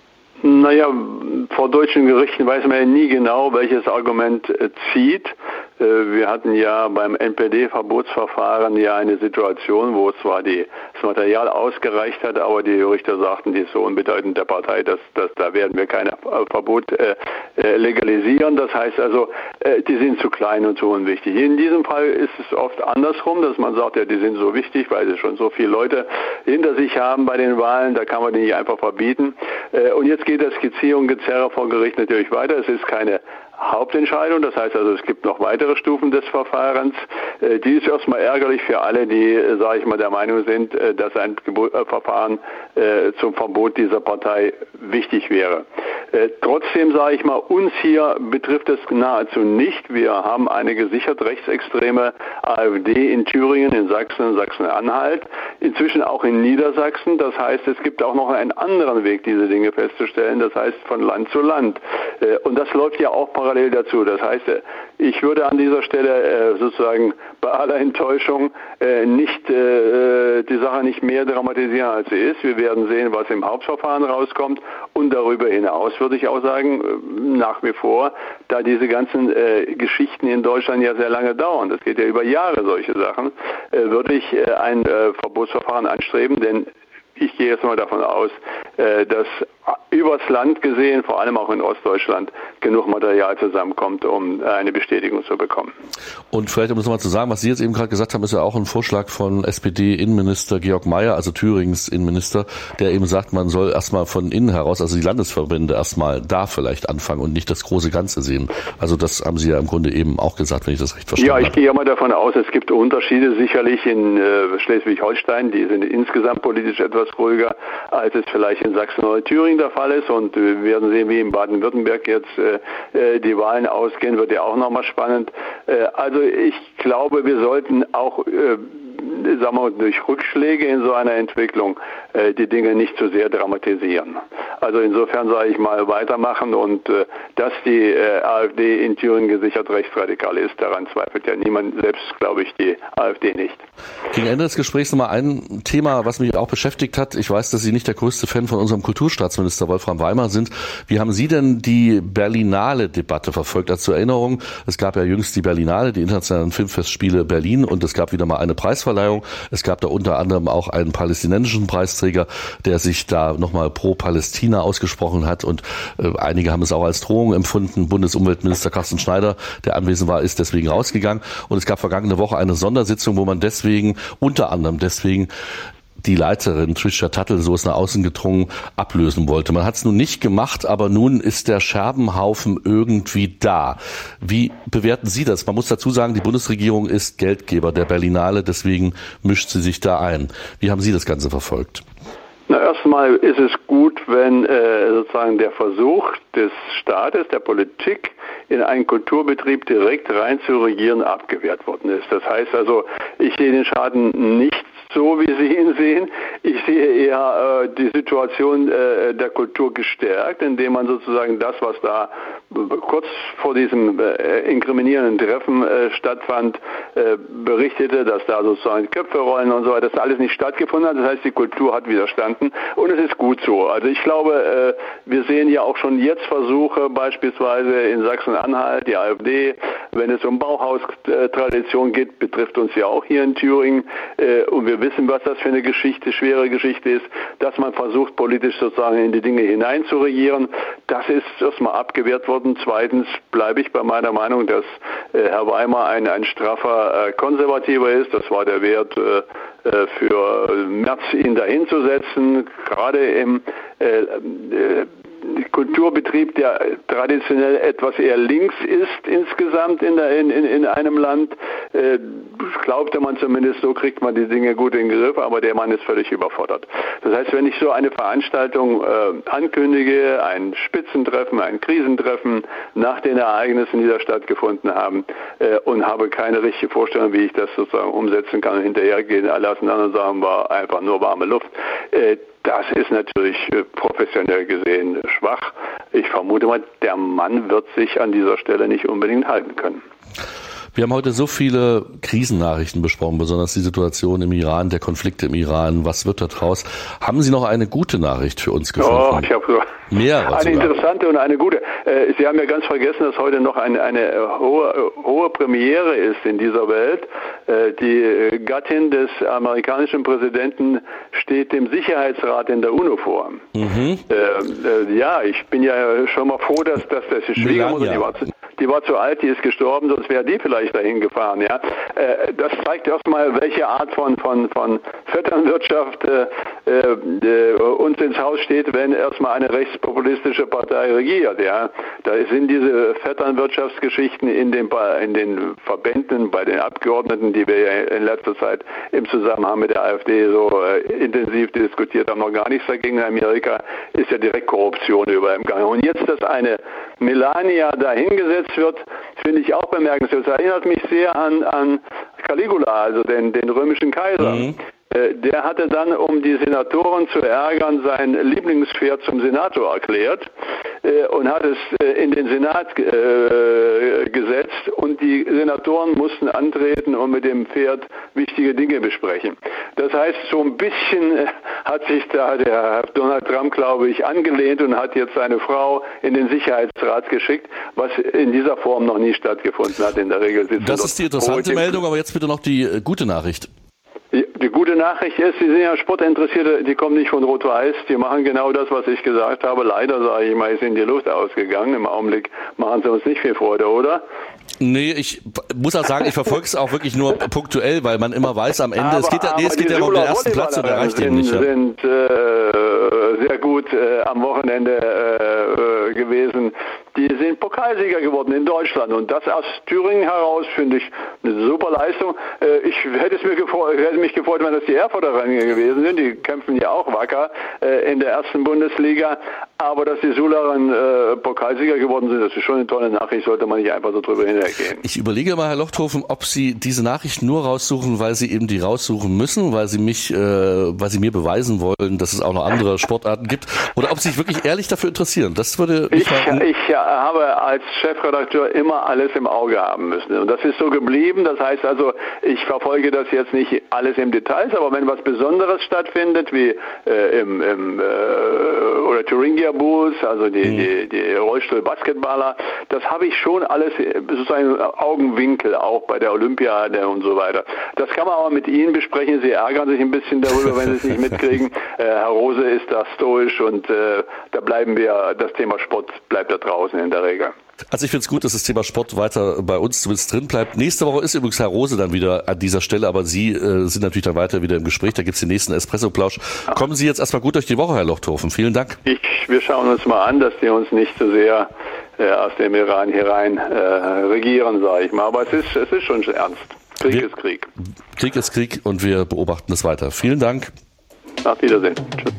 Naja, vor deutschen Gerichten weiß man ja nie genau, welches Argument zieht. Wir hatten ja beim NPD-Verbotsverfahren ja eine Situation, wo zwar das Material ausgereicht hat, aber die Richter sagten, die ist so unbedeutend der Partei, dass da werden wir kein Verbot legalisieren. Das heißt also, die sind zu klein und zu unwichtig. In diesem Fall ist es oft andersrum, dass man sagt, ja, die sind so wichtig, weil sie schon so viele Leute hinter sich haben bei den Wahlen, da kann man die nicht einfach verbieten. Und jetzt geht das Gezier und Gezerre vor Gericht natürlich weiter. Es ist keine Hauptentscheidung, das heißt also, es gibt noch weitere Stufen des Verfahrens. Die ist erstmal ärgerlich für alle, die, sage ich mal, der Meinung sind, dass ein Verfahren zum Verbot dieser Partei wichtig wäre. Trotzdem, sage ich mal, uns hier betrifft es nahezu nicht. Wir haben eine gesichert rechtsextreme AfD in Thüringen, in Sachsen, Sachsen-Anhalt, inzwischen auch in Niedersachsen. Das heißt, es gibt auch noch einen anderen Weg, diese Dinge festzustellen, das heißt von Land zu Land. Und das läuft ja auch parallel dazu. Das heißt, ich würde an dieser Stelle sozusagen bei aller Enttäuschung die Sache nicht mehr dramatisieren, als sie ist. Wir werden sehen, was im Hauptverfahren rauskommt. Und darüber hinaus würde ich auch sagen, nach wie vor, da diese ganzen Geschichten in Deutschland ja sehr lange dauern, das geht ja über Jahre, solche Sachen, würde ich ein Verbotsverfahren anstreben, denn ich gehe jetzt mal davon aus, dass übers Land gesehen, vor allem auch in Ostdeutschland, genug Material zusammenkommt, um eine Bestätigung zu bekommen. Und vielleicht, um das nochmal zu sagen, was Sie jetzt eben gerade gesagt haben, ist ja auch ein Vorschlag von SPD-Innenminister Georg Mayer, also Thürings Innenminister, der eben sagt, man soll erstmal von innen heraus, also die Landesverbände erstmal da vielleicht anfangen und nicht das große Ganze sehen. Also das haben Sie ja im Grunde eben auch gesagt, wenn ich das recht verstanden habe. Ja, ich gehe ja mal davon aus, es gibt Unterschiede sicherlich in Schleswig-Holstein, die sind insgesamt politisch etwas ruhiger, als es vielleicht in Sachsen oder Thüringen der Fall ist. Und wir werden sehen, wie in Baden-Württemberg jetzt die Wahlen ausgehen, wird ja auch nochmal spannend. Also ich glaube, wir sollten auch sagen wir mal, durch Rückschläge in so einer Entwicklung die Dinge nicht zu sehr dramatisieren. Also insofern sage ich mal weitermachen und dass die AfD in Thüringen gesichert rechtsradikal ist, daran zweifelt ja niemand, selbst glaube ich die AfD nicht. Gegen Ende des Gesprächs nochmal ein Thema, was mich auch beschäftigt hat. Ich weiß, dass Sie nicht der größte Fan von unserem Kulturstaatsminister Wolfram Weimar sind. Wie haben Sie denn die Berlinale-Debatte verfolgt? Also zur Erinnerung, es gab ja jüngst die Berlinale, die internationalen Filmfestspiele Berlin, und es gab wieder mal eine Preisverleihung. Es gab da unter anderem auch einen palästinensischen Preisträger, der sich da nochmal pro Palästina ausgesprochen hat, und einige haben es auch als Drohung empfunden. Bundesumweltminister Carsten Schneider, der anwesend war, ist deswegen rausgegangen, und es gab vergangene Woche eine Sondersitzung, wo man unter anderem deswegen die Leiterin Trisha Tuttle, so ist nach außen gedrungen, ablösen wollte. Man hat es nun nicht gemacht, aber nun ist der Scherbenhaufen irgendwie da. Wie bewerten Sie das? Man muss dazu sagen, die Bundesregierung ist Geldgeber der Berlinale, deswegen mischt sie sich da ein. Wie haben Sie das Ganze verfolgt? Na, erstmal ist es gut, wenn sozusagen der Versuch des Staates, der Politik, in einen Kulturbetrieb direkt rein zu regieren, abgewehrt worden ist. Das heißt also, ich sehe den Schaden nicht so, wie Sie ihn sehen. Ich sehe eher die Situation der Kultur gestärkt, indem man sozusagen das, was da kurz vor diesem inkriminierenden Treffen stattfand, berichtete, dass da sozusagen Köpfe rollen und so weiter, das alles nicht stattgefunden hat. Das heißt, die Kultur hat widerstanden, und es ist gut so. Also ich glaube, wir sehen ja auch schon jetzt Versuche, beispielsweise in Sachsen-Anhalt, die AfD, wenn es um Bauhaustradition geht, betrifft uns ja auch hier in Thüringen, und wir wissen, was das für eine schwere Geschichte ist, dass man versucht, politisch sozusagen in die Dinge hinein zu regieren. Das ist erstmal abgewehrt worden. Zweitens bleibe ich bei meiner Meinung, dass Herr Weimar ein straffer Konservativer ist. Das war der Wert für Merz, ihn dahin zu setzen, gerade im Kulturbetrieb, der traditionell etwas eher links ist insgesamt in einem Land, glaubte man zumindest, so kriegt man die Dinge gut in den Griff, aber der Mann ist völlig überfordert. Das heißt, wenn ich so eine Veranstaltung ankündige, ein Spitzentreffen, ein Krisentreffen nach den Ereignissen, die da stattgefunden haben, und habe keine richtige Vorstellung, wie ich das sozusagen umsetzen kann und hinterhergehen, alle anderen Sachen war einfach nur warme Luft, das ist natürlich professionell gesehen schwach. Ich vermute mal, der Mann wird sich an dieser Stelle nicht unbedingt halten können. Wir haben heute so viele Krisennachrichten besprochen, besonders die Situation im Iran, der Konflikt im Iran. Was wird da draus? Haben Sie noch eine gute Nachricht für uns gefunden? Oh, ich habe eine interessante und eine gute. Sie haben ja ganz vergessen, dass heute noch eine hohe Premiere ist in dieser Welt. Die Gattin des amerikanischen Präsidenten steht dem Sicherheitsrat in der UNO vor. Ja, ich bin ja schon mal froh, dass die Schwiegermutter, die war zu alt, die ist gestorben, sonst wäre die vielleicht dahin gefahren. Ja, das zeigt erstmal, welche Art von Vetternwirtschaft uns ins Haus steht, wenn erstmal eine rechtspopulistische Partei regiert. Ja, da sind diese Vetternwirtschaftsgeschichten in den Verbänden, bei den Abgeordneten, die wir ja in letzter Zeit im Zusammenhang mit der AfD so intensiv diskutiert haben, noch gar nichts dagegen. In Amerika ist ja direkt Korruption überall im Gange. Und jetzt, dass eine Melania dahingesetzt wird, finde ich auch bemerkenswert. Das erinnert mich sehr an Caligula, also den römischen Kaiser. Der hatte dann, um die Senatoren zu ärgern, sein Lieblingspferd zum Senator erklärt und hat es in den Senat gesetzt und die Senatoren mussten antreten und mit dem Pferd wichtige Dinge besprechen. Das heißt, so ein bisschen hat sich da der Donald Trump, glaube ich, angelehnt und hat jetzt seine Frau in den Sicherheitsrat geschickt, was in dieser Form noch nie stattgefunden hat. In der Regel sitzen das ist die interessante Meldung, aber jetzt bitte noch die gute Nachricht. Die gute Nachricht ist, Sie sind ja Sportinteressierte, die kommen nicht von Rot-Weiß, die machen genau das, was ich gesagt habe. Leider, sage ich mal, ist in die Luft ausgegangen. Im Augenblick machen sie uns nicht viel Freude, oder? Nee, ich muss auch sagen, ich verfolge es auch wirklich nur punktuell, weil man immer weiß, am Ende, es geht ja um den ersten Platz und der reicht eben nicht. Sind sehr gut am Wochenende gewesen. Die sind Pokalsieger geworden in Deutschland und das aus Thüringen heraus finde ich eine super Leistung. Ich hätte mich gefreut, wenn das die Erfurter gewesen sind. Die kämpfen ja auch wacker in der ersten Bundesliga. Aber dass die Sularen Pokalsieger geworden sind, das ist schon eine tolle Nachricht, sollte man nicht einfach so drüber hinweggehen. Ich überlege mal, Herr Lochthofen, ob Sie diese Nachricht nur raussuchen, weil Sie eben die raussuchen müssen, weil Sie mir beweisen wollen, dass es auch noch andere Sportarten gibt, oder ob Sie sich wirklich ehrlich dafür interessieren. Das würde ich habe als Chefredakteur immer alles im Auge haben müssen. Und das ist so geblieben. Das heißt also, ich verfolge das jetzt nicht alles im Detail, aber wenn was Besonderes stattfindet, wie oder Thuringia Bulls, also die Rollstuhl-Basketballer, das habe ich schon alles sozusagen Augenwinkel, auch bei der Olympiade und so weiter. Das kann man aber mit Ihnen besprechen. Sie ärgern sich ein bisschen darüber, wenn Sie es nicht mitkriegen. Herr Rose ist da stoisch und da bleiben wir, das Thema Sport bleibt da draußen in der Regel. Also ich finde es gut, dass das Thema Sport weiter bei uns zumindest drin bleibt. Nächste Woche ist übrigens Herr Rose dann wieder an dieser Stelle, aber Sie sind natürlich dann weiter wieder im Gespräch. Da gibt es den nächsten Espresso-Plausch. Kommen Sie jetzt erstmal gut durch die Woche, Herr Lochthofen. Vielen Dank. Wir schauen uns mal an, dass die uns nicht so sehr aus dem Iran hier rein regieren, sage ich mal. Aber es ist schon ernst. Krieg ist Krieg. Krieg ist Krieg und wir beobachten es weiter. Vielen Dank. Auf Wiedersehen. Tschüss.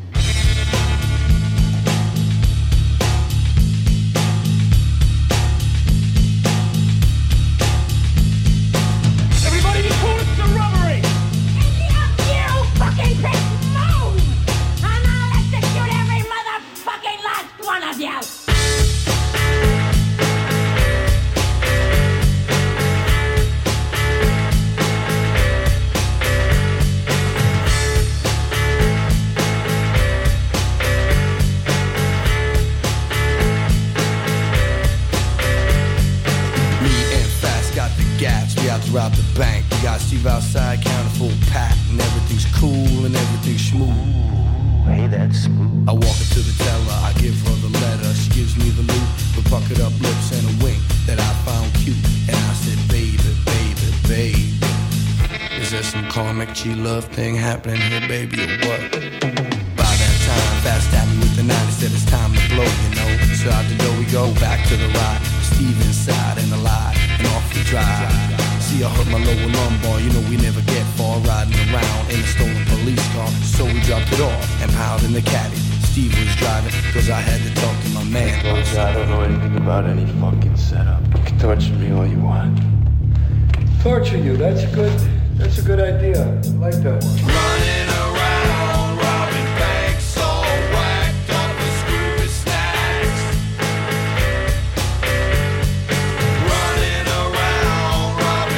Rob the bank. We got Steve outside, counting full pack, and everything's cool and everything's smooth. Hey, that's smooth. I walk up to the teller, I give her the letter. She gives me the loot, with bucketed up lips and a wink that I found cute. And I said, baby, baby, baby, is there some karmic G-love thing happening here, baby, or what? By that time, fast at me with the 90, said it's time to blow, you know. So out the door we go, back to the ride. Steve inside and alive, and off we drive. See, I hurt my lower lumbar, you know we never get far riding around in a stolen police car. So we dropped it off and piled in the caddy. Steve was driving, cause I had to talk to my man. Folks, I don't know anything about any fucking setup. You can torture me all you want. Torture you, that's a good idea. I like that one. Running around, robbing banks, all whacked up with Scooby snacks. Running around, robbing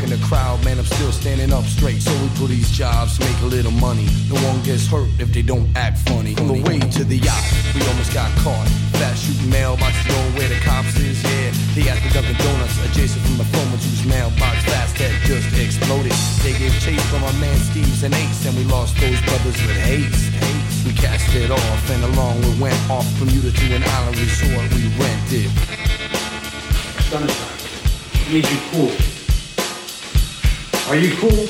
in the crowd, man, I'm still standing up straight. So we put these jobs, make a little money. No one gets hurt if they don't act funny. On the way to the yacht, we almost got caught. Fast shooting mailboxes, knowing where the cops is, yeah. They asked the Dunkin' Donuts, adjacent from the Foreman's, whose mailbox fast had just exploded. They gave chase from our man Steve's and Ace, and we lost those brothers with haste. We cast it off, and along we went off Bermuda to an island resort we rented. Sunshine, I need you cool. Are you cool?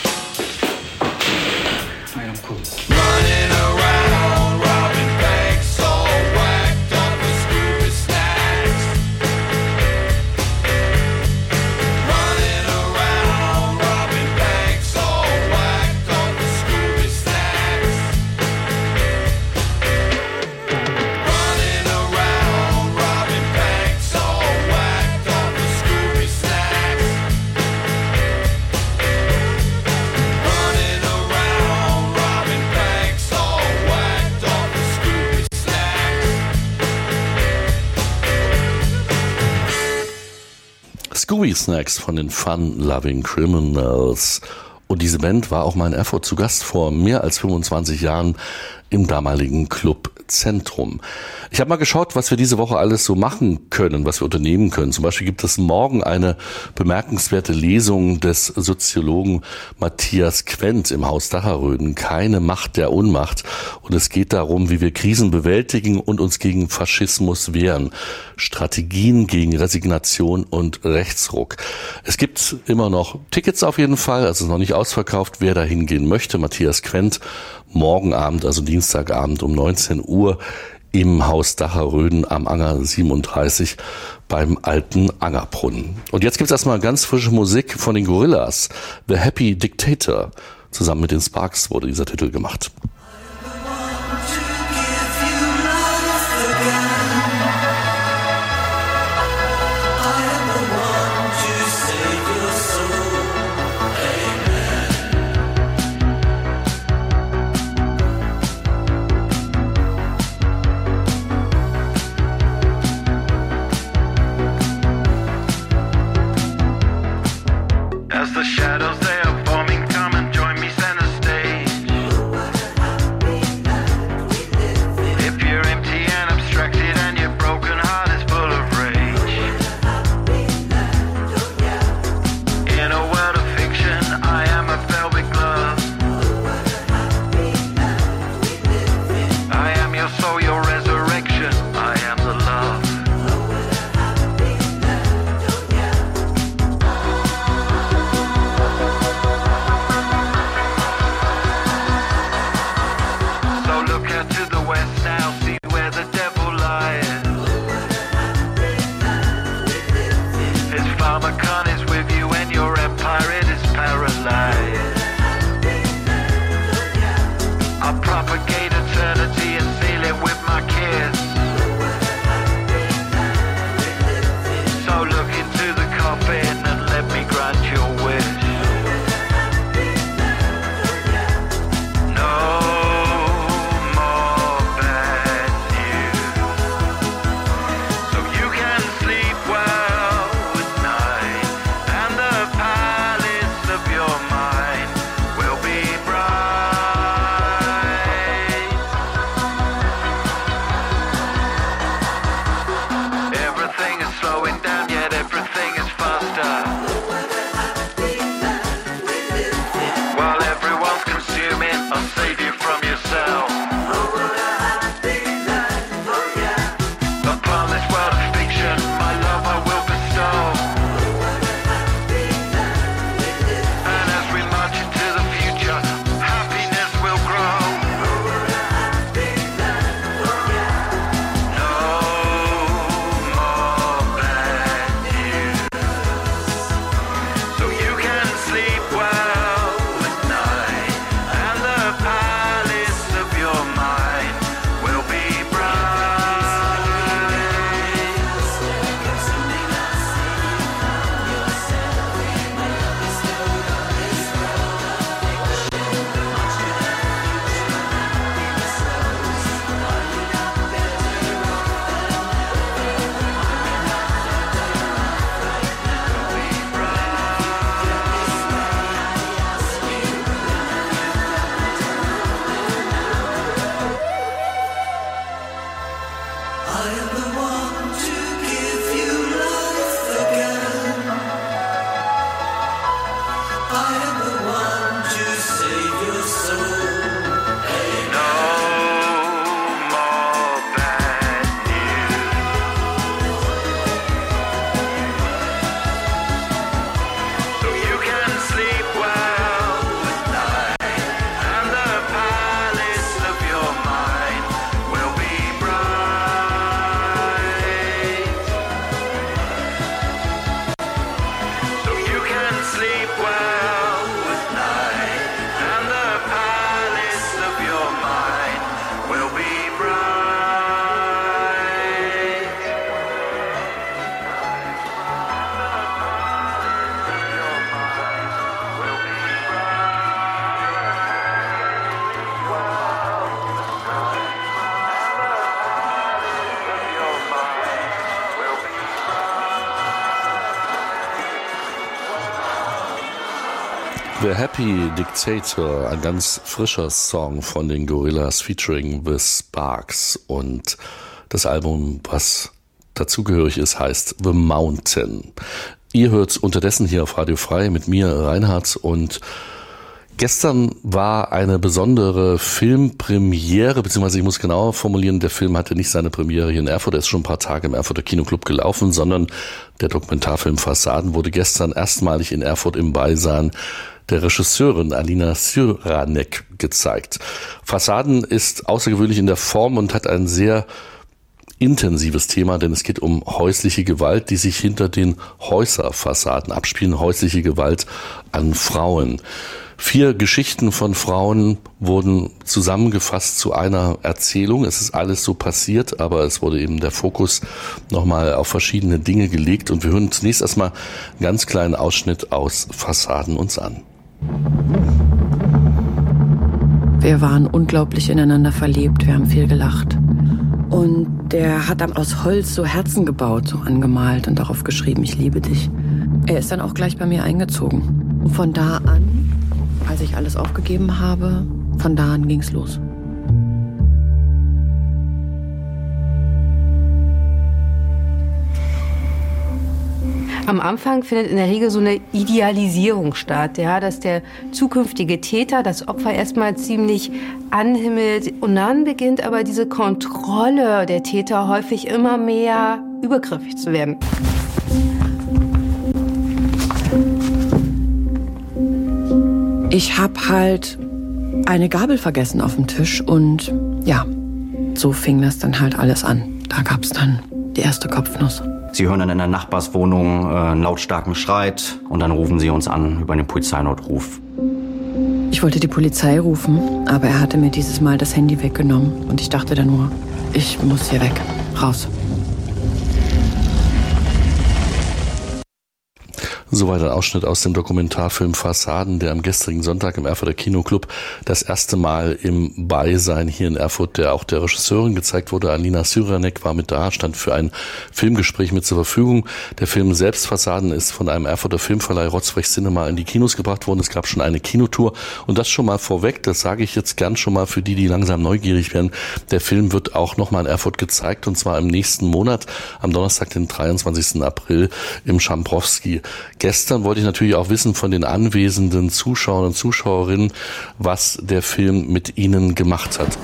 I am cool. Running around, robbing banks, all whacked up with Scooby snacks. Running around, robbing banks, all whacked up with Scooby snacks. Running around, robbing banks, all whacked up with Scooby snacks. Running around, robbing banks, all whacked up with Scooby snacks. Scooby Snacks von den Fun-Loving Criminals. Und diese Band war auch mal in Erfurt zu Gast vor mehr als 25 Jahren im damaligen Club Zentrum. Ich habe mal geschaut, was wir diese Woche alles so machen können, was wir unternehmen können. Zum Beispiel gibt es morgen eine bemerkenswerte Lesung des Soziologen Matthias Quent im Haus Dacherröden. Keine Macht der Ohnmacht. Und es geht darum, wie wir Krisen bewältigen und uns gegen Faschismus wehren. Strategien gegen Resignation und Rechtsruck. Es gibt immer noch Tickets auf jeden Fall, also noch nicht ausverkauft. Wer da hingehen möchte, Matthias Quent, morgen Abend, also Dienstagabend um 19 Uhr im Haus Dacherröden am Anger 37 beim alten Angerbrunnen. Und jetzt gibt's erstmal ganz frische Musik von den Gorillas. The Happy Dictator. Zusammen mit den Sparks wurde dieser Titel gemacht. As the shadows they are forming, come and join me center stage. If you're empty and abstracted and your broken heart is full of rage, in a world of fiction, I am a velvet glove. I am your soul, your resurrection. I am the love. The Happy Dictator, ein ganz frischer Song von den Gorillaz featuring The Sparks. Und das Album, was dazugehörig ist, heißt The Mountain. Ihr hört unterdessen hier auf Radio Frei mit mir, Reinhard, und gestern war eine besondere Filmpremiere, beziehungsweise ich muss genauer formulieren, der Film hatte nicht seine Premiere hier in Erfurt, er ist schon ein paar Tage im Erfurter Kinoclub gelaufen, sondern der Dokumentarfilm Fassaden wurde gestern erstmalig in Erfurt im Beisein der Regisseurin Alina Syranek gezeigt. Fassaden ist außergewöhnlich in der Form und hat ein sehr intensives Thema, denn es geht um häusliche Gewalt, die sich hinter den Häuserfassaden abspielen, häusliche Gewalt an Frauen. 4 Geschichten von Frauen wurden zusammengefasst zu einer Erzählung. Es ist alles so passiert, aber es wurde eben der Fokus nochmal auf verschiedene Dinge gelegt. Und wir hören zunächst erstmal einen ganz kleinen Ausschnitt aus Fassaden uns an. Wir waren unglaublich ineinander verliebt, wir haben viel gelacht. Und der hat dann aus Holz so Herzen gebaut, so angemalt und darauf geschrieben, ich liebe dich. Er ist dann auch gleich bei mir eingezogen. Und von da an, als ich alles aufgegeben habe, von da an ging's los. Am Anfang findet in der Regel so eine Idealisierung statt, ja, dass der zukünftige Täter das Opfer erstmal ziemlich anhimmelt. Und dann beginnt aber diese Kontrolle der Täter häufig immer mehr übergriffig zu werden. Ich habe halt eine Gabel vergessen auf dem Tisch und ja, so fing das dann halt alles an. Da gab's dann die erste Kopfnuss. Sie hören dann in der Nachbarswohnung einen lautstarken Schreit und dann rufen sie uns an über den Polizeinotruf. Ich wollte die Polizei rufen, aber er hatte mir dieses Mal das Handy weggenommen und ich dachte dann nur, ich muss hier weg, raus. Soweit ein Ausschnitt aus dem Dokumentarfilm Fassaden, der am gestrigen Sonntag im Erfurter Kinoclub das erste Mal im Beisein hier in Erfurt, der auch der Regisseurin gezeigt wurde. Alina Syranek war mit da, stand für ein Filmgespräch mit zur Verfügung. Der Film selbst, Fassaden, ist von einem Erfurter Filmverleih Rotzfrech Cinema in die Kinos gebracht worden. Es gab schon eine Kinotour und das schon mal vorweg, das sage ich jetzt gern schon mal für die, die langsam neugierig werden. Der Film wird auch nochmal in Erfurt gezeigt und zwar im nächsten Monat, am Donnerstag, den 23. April im Schambrowski. Gestern wollte ich natürlich auch wissen von den anwesenden Zuschauern und Zuschauerinnen, was der Film mit ihnen gemacht hat.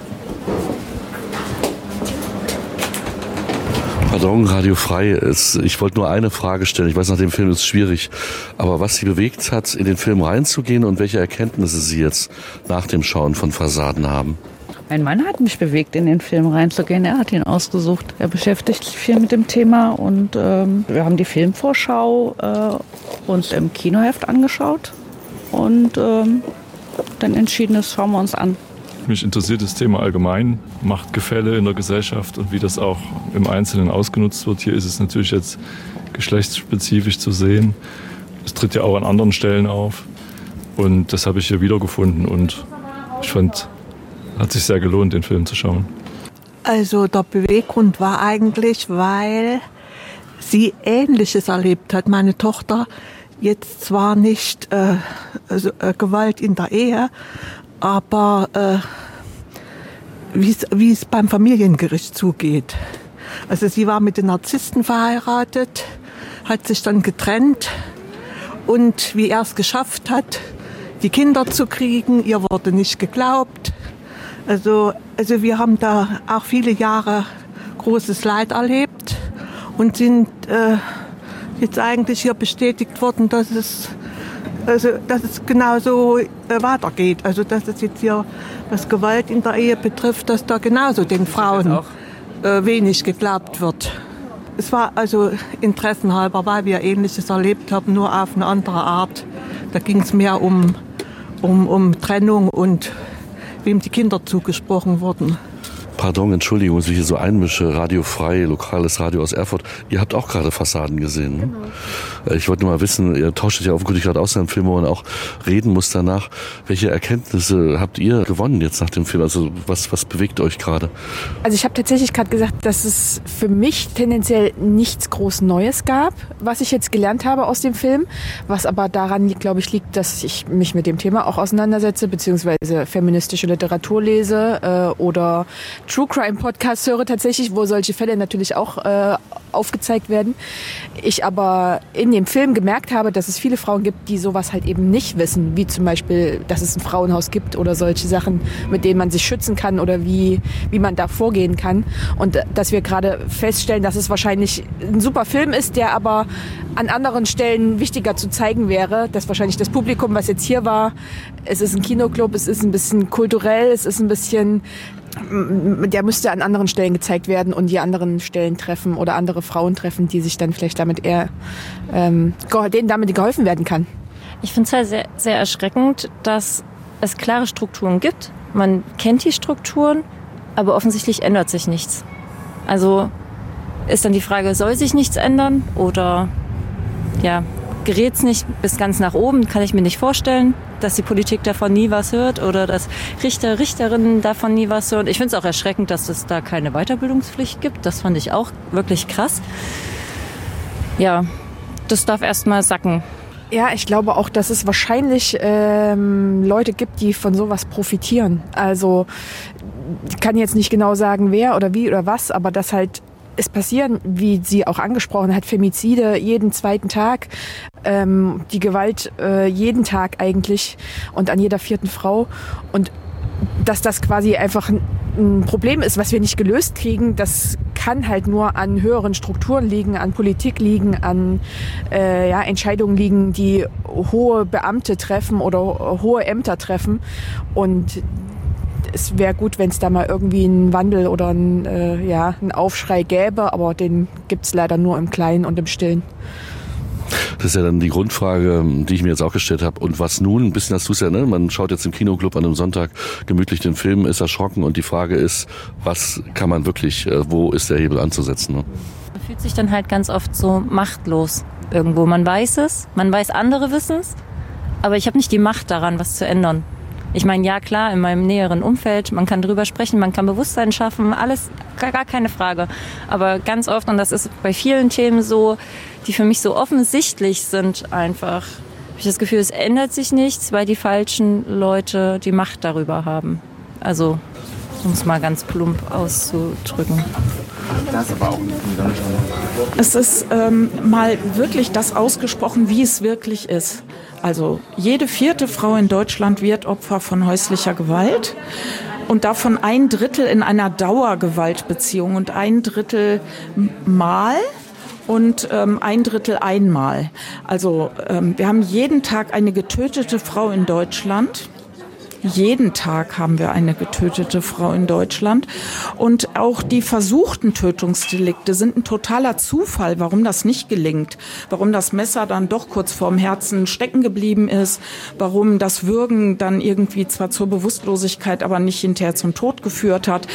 Pardon, Radio Frei ist. Ich wollte nur eine Frage stellen. Ich weiß, nach dem Film ist es schwierig. Aber was Sie bewegt hat, in den Film reinzugehen und welche Erkenntnisse Sie jetzt nach dem Schauen von Fassaden haben? Mein Mann hat mich bewegt, in den Film reinzugehen. Er hat ihn ausgesucht. Er beschäftigt sich viel mit dem Thema und wir haben die Filmvorschau uns im Kinoheft angeschaut und dann entschieden, das schauen wir uns an. Mich interessiert das Thema allgemein, Machtgefälle in der Gesellschaft und wie das auch im Einzelnen ausgenutzt wird. Hier ist es natürlich jetzt geschlechtsspezifisch zu sehen. Es tritt ja auch an anderen Stellen auf und das habe ich hier wiedergefunden und ich fand, hat sich sehr gelohnt, den Film zu schauen. Also der Beweggrund war eigentlich, weil sie Ähnliches erlebt hat. Meine Tochter jetzt zwar nicht Gewalt in der Ehe, aber wie es beim Familiengericht zugeht. Also sie war mit den Narzissten verheiratet, hat sich dann getrennt und wie er es geschafft hat, die Kinder zu kriegen, ihr wurde nicht geglaubt. Also wir haben da auch viele Jahre großes Leid erlebt und sind jetzt eigentlich hier bestätigt worden, dass es genauso weitergeht. Also dass es jetzt hier, was Gewalt in der Ehe betrifft, dass da genauso den Frauen wenig geglaubt wird. Es war also interessenhalber, weil wir Ähnliches erlebt haben, nur auf eine andere Art. Da ging es mehr um Trennung und wem die Kinder zugesprochen wurden. Pardon, Entschuldigung, dass ich hier so einmische. Radio Frei, lokales Radio aus Erfurt. Ihr habt auch gerade Fassaden gesehen. Ich wollte nur mal wissen, ihr tauscht euch ja offenkundig gerade aus in einem Film, wo man auch reden muss danach. Welche Erkenntnisse habt ihr gewonnen jetzt nach dem Film? Also was bewegt euch gerade? Also ich habe tatsächlich gerade gesagt, dass es für mich tendenziell nichts groß Neues gab, was ich jetzt gelernt habe aus dem Film, was aber daran, glaube ich, liegt, dass ich mich mit dem Thema auch auseinandersetze, beziehungsweise feministische Literatur lese oder True Crime Podcasts höre tatsächlich, wo solche Fälle natürlich auch aufgezeigt werden. Ich aber in dem Film gemerkt habe, dass es viele Frauen gibt, die sowas halt eben nicht wissen, wie zum Beispiel, dass es ein Frauenhaus gibt oder solche Sachen, mit denen man sich schützen kann oder wie man da vorgehen kann. Und dass wir gerade feststellen, dass es wahrscheinlich ein super Film ist, der aber an anderen Stellen wichtiger zu zeigen wäre, dass wahrscheinlich das Publikum, was jetzt hier war, es ist ein Kinoclub, es ist ein bisschen kulturell, es ist ein bisschen, der müsste an anderen Stellen gezeigt werden und die anderen Stellen treffen oder andere Frauen treffen, die sich dann vielleicht damit eher, denen damit geholfen werden kann. Ich finde es halt sehr, sehr erschreckend, dass es klare Strukturen gibt. Man kennt die Strukturen, aber offensichtlich ändert sich nichts. Also ist dann die Frage, soll sich nichts ändern oder ja, gerät es nicht bis ganz nach oben, kann ich mir nicht vorstellen, dass die Politik davon nie was hört oder dass Richter, Richterinnen davon nie was hören. Ich finde es auch erschreckend, dass es da keine Weiterbildungspflicht gibt. Das fand ich auch wirklich krass. Ja, das darf erst mal sacken. Ja, ich glaube auch, dass es wahrscheinlich Leute gibt, die von sowas profitieren. Also ich kann jetzt nicht genau sagen, wer oder wie oder was, aber dass halt es passieren, wie sie auch angesprochen hat, Femizide jeden zweiten Tag, die Gewalt jeden Tag eigentlich und an jeder 4. Frau. Und dass das quasi einfach ein Problem ist, was wir nicht gelöst kriegen, das kann halt nur an höheren Strukturen liegen, an Politik liegen, an Entscheidungen liegen, die hohe Beamte treffen oder hohe Ämter treffen. Und es wäre gut, wenn es da mal irgendwie einen Wandel oder einen Aufschrei gäbe, aber den gibt es leider nur im Kleinen und im Stillen. Das ist ja dann die Grundfrage, die ich mir jetzt auch gestellt habe. Und was nun? Ein bisschen hast du es ja, ne? Man schaut jetzt im Kinoclub an einem Sonntag gemütlich den Film, ist erschrocken und die Frage ist, was kann man wirklich, wo ist der Hebel anzusetzen? Ne? Man fühlt sich dann halt ganz oft so machtlos irgendwo. Man weiß es, man weiß, andere wissen es, aber ich habe nicht die Macht daran, was zu ändern. Ich meine, ja klar, in meinem näheren Umfeld, man kann drüber sprechen, man kann Bewusstsein schaffen, alles, gar keine Frage. Aber ganz oft, und das ist bei vielen Themen so, die für mich so offensichtlich sind einfach, habe ich das Gefühl, es ändert sich nichts, weil die falschen Leute die Macht darüber haben. Also, um es mal ganz plump auszudrücken. Das aber auch es ist mal wirklich das ausgesprochen, wie es wirklich ist. Also jede 4. Frau in Deutschland wird Opfer von häuslicher Gewalt und davon 1/3 in einer Dauergewaltbeziehung und 1/3 mal und 1/3 einmal. Also wir haben jeden Tag eine getötete Frau in Deutschland. Jeden Tag haben wir eine getötete Frau in Deutschland. Und auch die versuchten Tötungsdelikte sind ein totaler Zufall, warum das nicht gelingt. Warum das Messer dann doch kurz vorm Herzen stecken geblieben ist. Warum das Würgen dann irgendwie zwar zur Bewusstlosigkeit, aber nicht hinterher zum Tod geführt hat.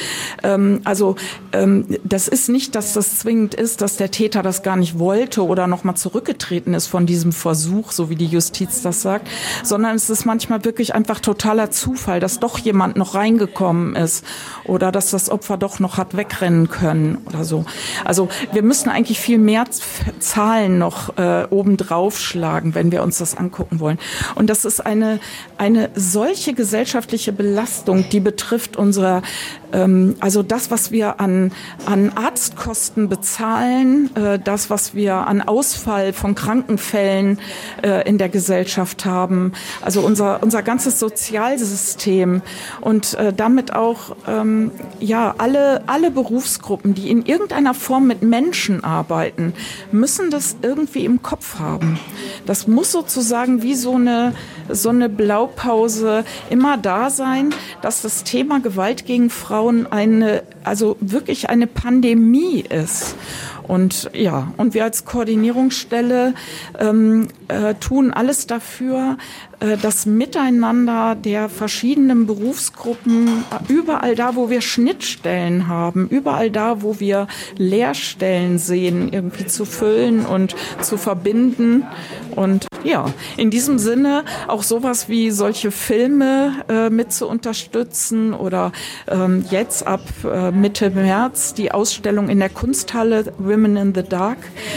Das ist nicht, dass das zwingend ist, dass der Täter das gar nicht wollte oder nochmal zurückgetreten ist von diesem Versuch, so wie die Justiz das sagt. Sondern es ist manchmal wirklich einfach totaler Zufall, dass doch jemand noch reingekommen ist oder dass das Opfer doch noch hat wegrennen können oder so. Also wir müssen eigentlich viel mehr Zahlen noch obendrauf schlagen, wenn wir uns das angucken wollen. Und das ist eine solche gesellschaftliche Belastung, die betrifft unsere, also das, was wir an Arztkosten bezahlen, das, was wir an Ausfall von Krankenfällen in der Gesellschaft haben, also unser ganzes Sozialsystem und damit auch alle Berufsgruppen, die in irgendeiner Form mit Menschen arbeiten, müssen das irgendwie im Kopf haben. Das muss sozusagen wie so eine Blaupause immer da sein, dass das Thema Gewalt gegen Frauen wirklich eine Pandemie ist. Und wir als Koordinierungsstelle tun alles dafür, das Miteinander der verschiedenen Berufsgruppen überall da, wo wir Schnittstellen haben, überall da, wo wir Leerstellen sehen, irgendwie zu füllen und zu verbinden. Und ja, in diesem Sinne auch sowas wie solche Filme mit zu unterstützen oder jetzt ab Mitte März die Ausstellung in der Kunsthalle Women in the Dark,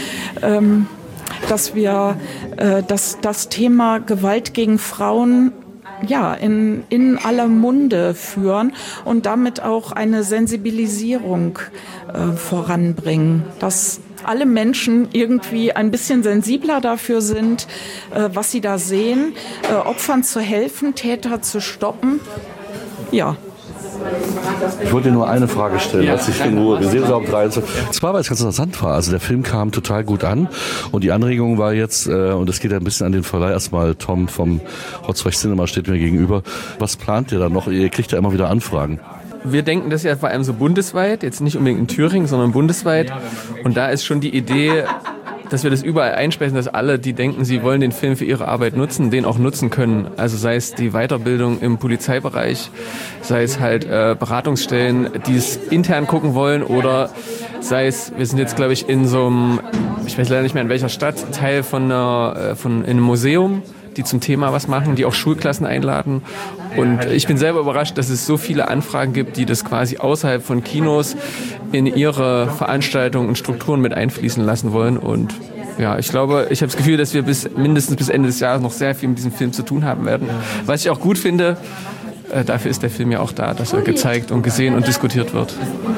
dass wir das Thema Gewalt gegen Frauen in aller Munde führen und damit auch eine Sensibilisierung voranbringen, dass alle Menschen irgendwie ein bisschen sensibler dafür sind, was sie da sehen, Opfern zu helfen, Täter zu stoppen. Ja. Ich wollte dir nur eine Frage stellen, was ich in Ruhe. Wir sehen es auch 13. Zwar, weil es ganz interessant war. Also der Film kam total gut an und die Anregung war jetzt, und das geht ja ein bisschen an den Verleih, erstmal Tom vom Hotzreich Cinema steht mir gegenüber. Was plant ihr da noch? Ihr kriegt ja immer wieder Anfragen. Wir denken das ja vor allem so bundesweit, jetzt nicht unbedingt in Thüringen, sondern bundesweit. Und da ist schon die Idee, dass wir das überall einsprechen, dass alle, die denken, sie wollen den Film für ihre Arbeit nutzen, den auch nutzen können. Also sei es die Weiterbildung im Polizeibereich, sei es halt Beratungsstellen, die es intern gucken wollen, oder sei es, wir sind jetzt glaube ich in so einem, ich weiß leider nicht mehr in welcher Stadt, Teil von einem Museum, die zum Thema was machen, die auch Schulklassen einladen. Und ich bin selber überrascht, dass es so viele Anfragen gibt, die das quasi außerhalb von Kinos in ihre Veranstaltungen und Strukturen mit einfließen lassen wollen. Und ja, ich glaube, ich habe das Gefühl, dass wir mindestens bis Ende des Jahres noch sehr viel mit diesem Film zu tun haben werden. Was ich auch gut finde, dafür ist der Film ja auch da, dass er gezeigt und gesehen und diskutiert wird.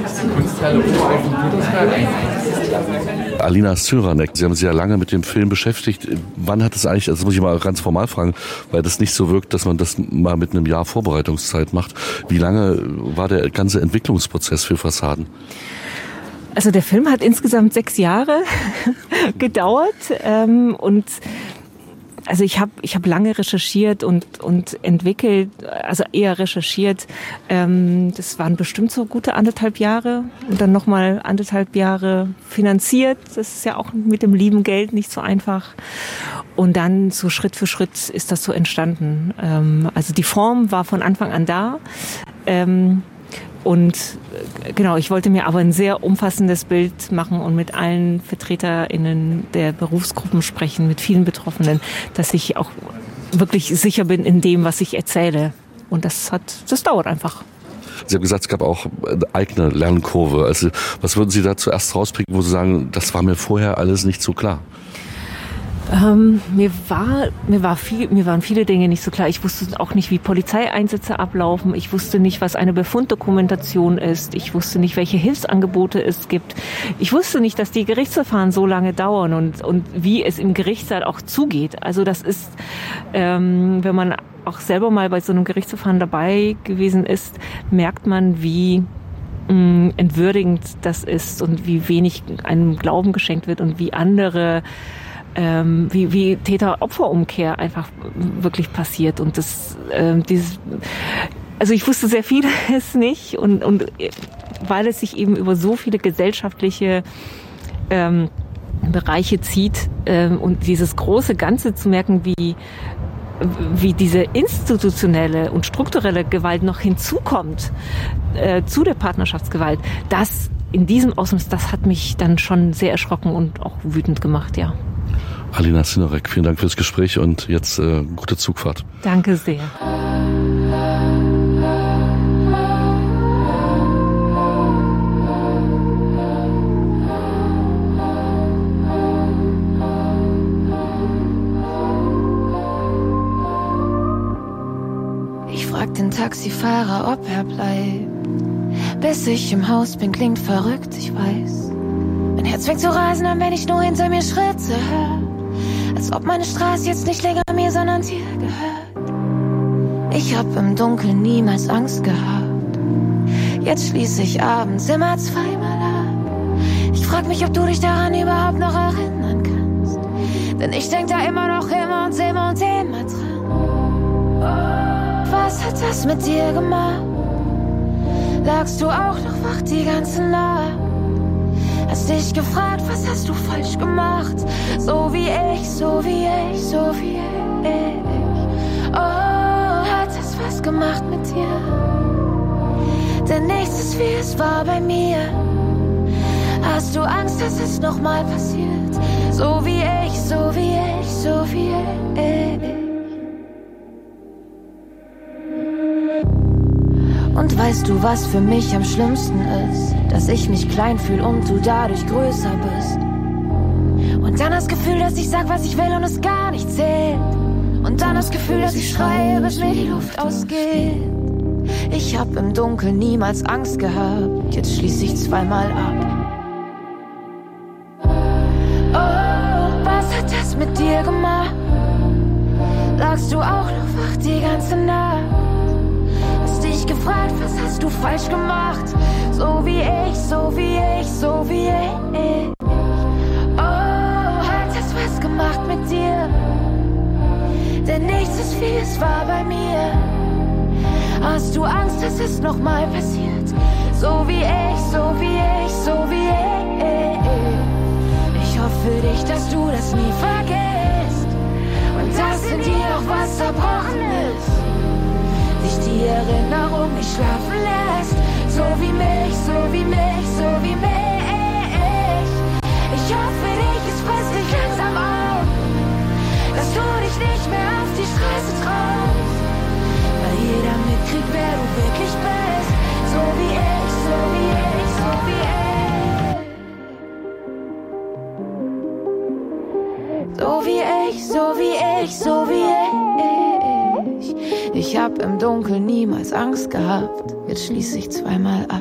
Alina Syranek, Sie haben sich ja lange mit dem Film beschäftigt. Wann hat es eigentlich, also das muss ich mal ganz formal fragen, weil das nicht so wirkt, dass man das mal mit einem Jahr Vorbereitungszeit macht. Wie lange war der ganze Entwicklungsprozess für Fassaden? Also der Film hat insgesamt 6 Jahre gedauert und also ich hab lange recherchiert und entwickelt, also eher recherchiert. Das waren bestimmt so gute 1,5 Jahre und dann nochmal 1,5 Jahre finanziert. Das ist ja auch mit dem lieben Geld nicht so einfach. Und dann so Schritt für Schritt ist das so entstanden. Also die Form war von Anfang an da. Und genau, ich wollte mir aber ein sehr umfassendes Bild machen und mit allen VertreterInnen der Berufsgruppen sprechen, mit vielen Betroffenen, dass ich auch wirklich sicher bin in dem, was ich erzähle. Und das dauert einfach. Sie haben gesagt, es gab auch eine eigene Lernkurve. Also was würden Sie da zuerst rauspicken, wo Sie sagen, das war mir vorher alles nicht so klar? Mir waren viele Dinge nicht so klar. Ich wusste auch nicht, wie Polizeieinsätze ablaufen. Ich wusste nicht, was eine Befunddokumentation ist. Ich wusste nicht, welche Hilfsangebote es gibt. Ich wusste nicht, dass die Gerichtsverfahren so lange dauern und wie es im Gerichtssaal auch zugeht. Also das ist, wenn man auch selber mal bei so einem Gerichtsverfahren dabei gewesen ist, merkt man, wie entwürdigend das ist und wie wenig einem Glauben geschenkt wird und wie andere wie Täter-Opfer-Umkehr einfach wirklich passiert. Und also ich wusste sehr vieles nicht und weil es sich eben über so viele gesellschaftliche Bereiche zieht und dieses große Ganze zu merken, wie diese institutionelle und strukturelle Gewalt noch hinzukommt zu der Partnerschaftsgewalt, das in diesem Ausmaß, das hat mich dann schon sehr erschrocken und auch wütend gemacht, ja. Alina Syranek, vielen Dank fürs Gespräch und jetzt gute Zugfahrt. Danke sehr. Ich frag den Taxifahrer, ob er bleibt. Bis ich im Haus bin, klingt verrückt, ich weiß. Mein Herz fängt zu rasen an, wenn ich nur hinter mir Schritte höre. Als ob meine Straße jetzt nicht länger mir, sondern dir gehört. Ich hab im Dunkeln niemals Angst gehabt. Jetzt schließe ich abends immer 2-mal ab. Ich frag mich, ob du dich daran überhaupt noch erinnern kannst. Denn ich denk da immer noch immer und immer dran. Was hat das mit dir gemacht? Lagst du auch noch wach die ganze Nacht? Hast dich gefragt, was hast du falsch gemacht? So wie ich, so wie ich, so wie ich. Oh, hat es was gemacht mit dir? Denn nichts ist wie es war bei mir. Hast du Angst, dass es nochmal passiert? So wie ich, so wie ich, so wie ich. Und weißt du, was für mich am schlimmsten ist? Dass ich mich klein fühle und du dadurch größer bist. Und dann das Gefühl, dass ich sag, was ich will und es gar nicht zählt. Und dann das Gefühl, dass ich schreie, bis mir die Luft ausgeht. Ich hab im Dunkeln niemals Angst gehabt, jetzt schließ ich zweimal ab. Oh, was hat das mit dir gemacht? Lagst du auch noch wach die ganze Nacht? Hast dich gefragt, was hast du falsch gemacht? So wie ich, so wie ich, so wie ich. Oh, hat das was gemacht mit dir? Denn nichts ist wie es war bei mir. Hast du Angst, dass es nochmal passiert? So wie ich, so wie ich, so wie ich. Ich hoffe für dich, dass du das nie vergisst und dass in dir noch was zerbrochen ist. Dich die Erinnerung nicht schlafen lässt. So wie mich, so wie mich, so wie mich. Ich hoffe für dich, es frisst dich langsam auf, dass du dich nicht mehr auf die Straße traust. Weil jeder mitkriegt, wer du wirklich bist. So wie ich, so wie ich, so wie ich. So wie ich, so wie ich, so wie ich. Ich hab im Dunkeln niemals Angst gehabt, jetzt schließ ich zweimal ab.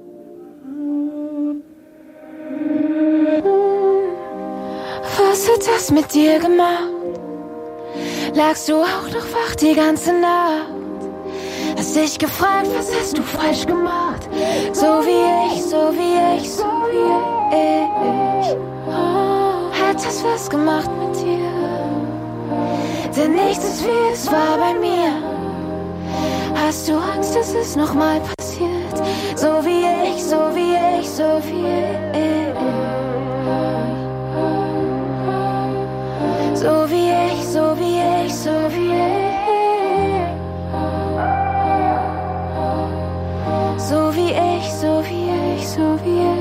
Was hat das mit dir gemacht? Lagst du auch noch wach die ganze Nacht? Hast dich gefragt, was hast du falsch gemacht? So wie ich, so wie ich, so wie ich. Oh, hat das was gemacht mit dir? Denn nichts ist wie es war bei mir. Hast du Angst, dass es nochmal passiert? So wie ich, so wie ich, so wie ich. So wie ich, so wie ich, so wie ich. So wie ich, so wie ich, so wie ich.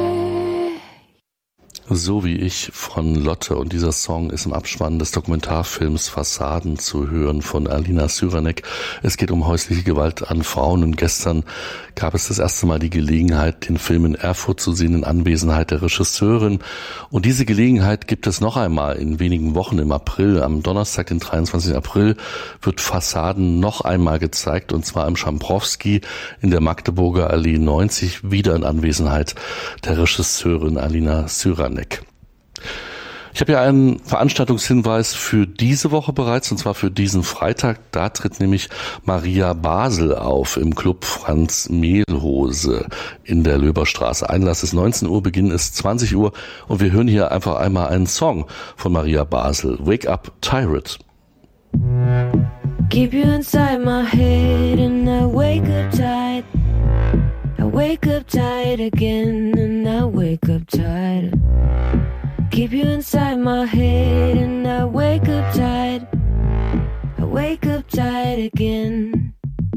So wie ich von Lotte, und dieser Song ist im Abspann des Dokumentarfilms Fassaden zu hören von Alina Syranek. Es geht um häusliche Gewalt an Frauen, und gestern gab es das erste Mal die Gelegenheit, den Film in Erfurt zu sehen in Anwesenheit der Regisseurin, und diese Gelegenheit gibt es noch einmal in wenigen Wochen im April. Am Donnerstag, den 23. April, wird Fassaden noch einmal gezeigt, und zwar im Schamprowski in der Magdeburger Allee 90, wieder in Anwesenheit der Regisseurin Alina Syranek. Ich habe ja einen Veranstaltungshinweis für diese Woche bereits, und zwar für diesen Freitag. Da tritt nämlich Maria Basel auf im Club Franz Mehlhose in der Löberstraße. Einlass ist 19 Uhr, Beginn ist 20 Uhr, und wir hören hier einfach einmal einen Song von Maria Basel. Wake Up Tired. Keep you inside my head and I wake up tired. I wake up tired again and I wake up tired. Keep you inside my head and I wake up tired. I wake up tired again.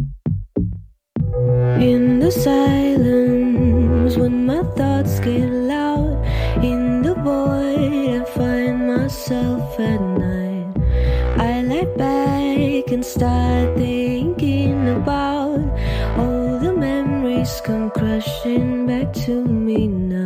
In the silence when my thoughts get loud, in the void I find myself at night. I lie back and start thinking about all the memories come crashing back to me now.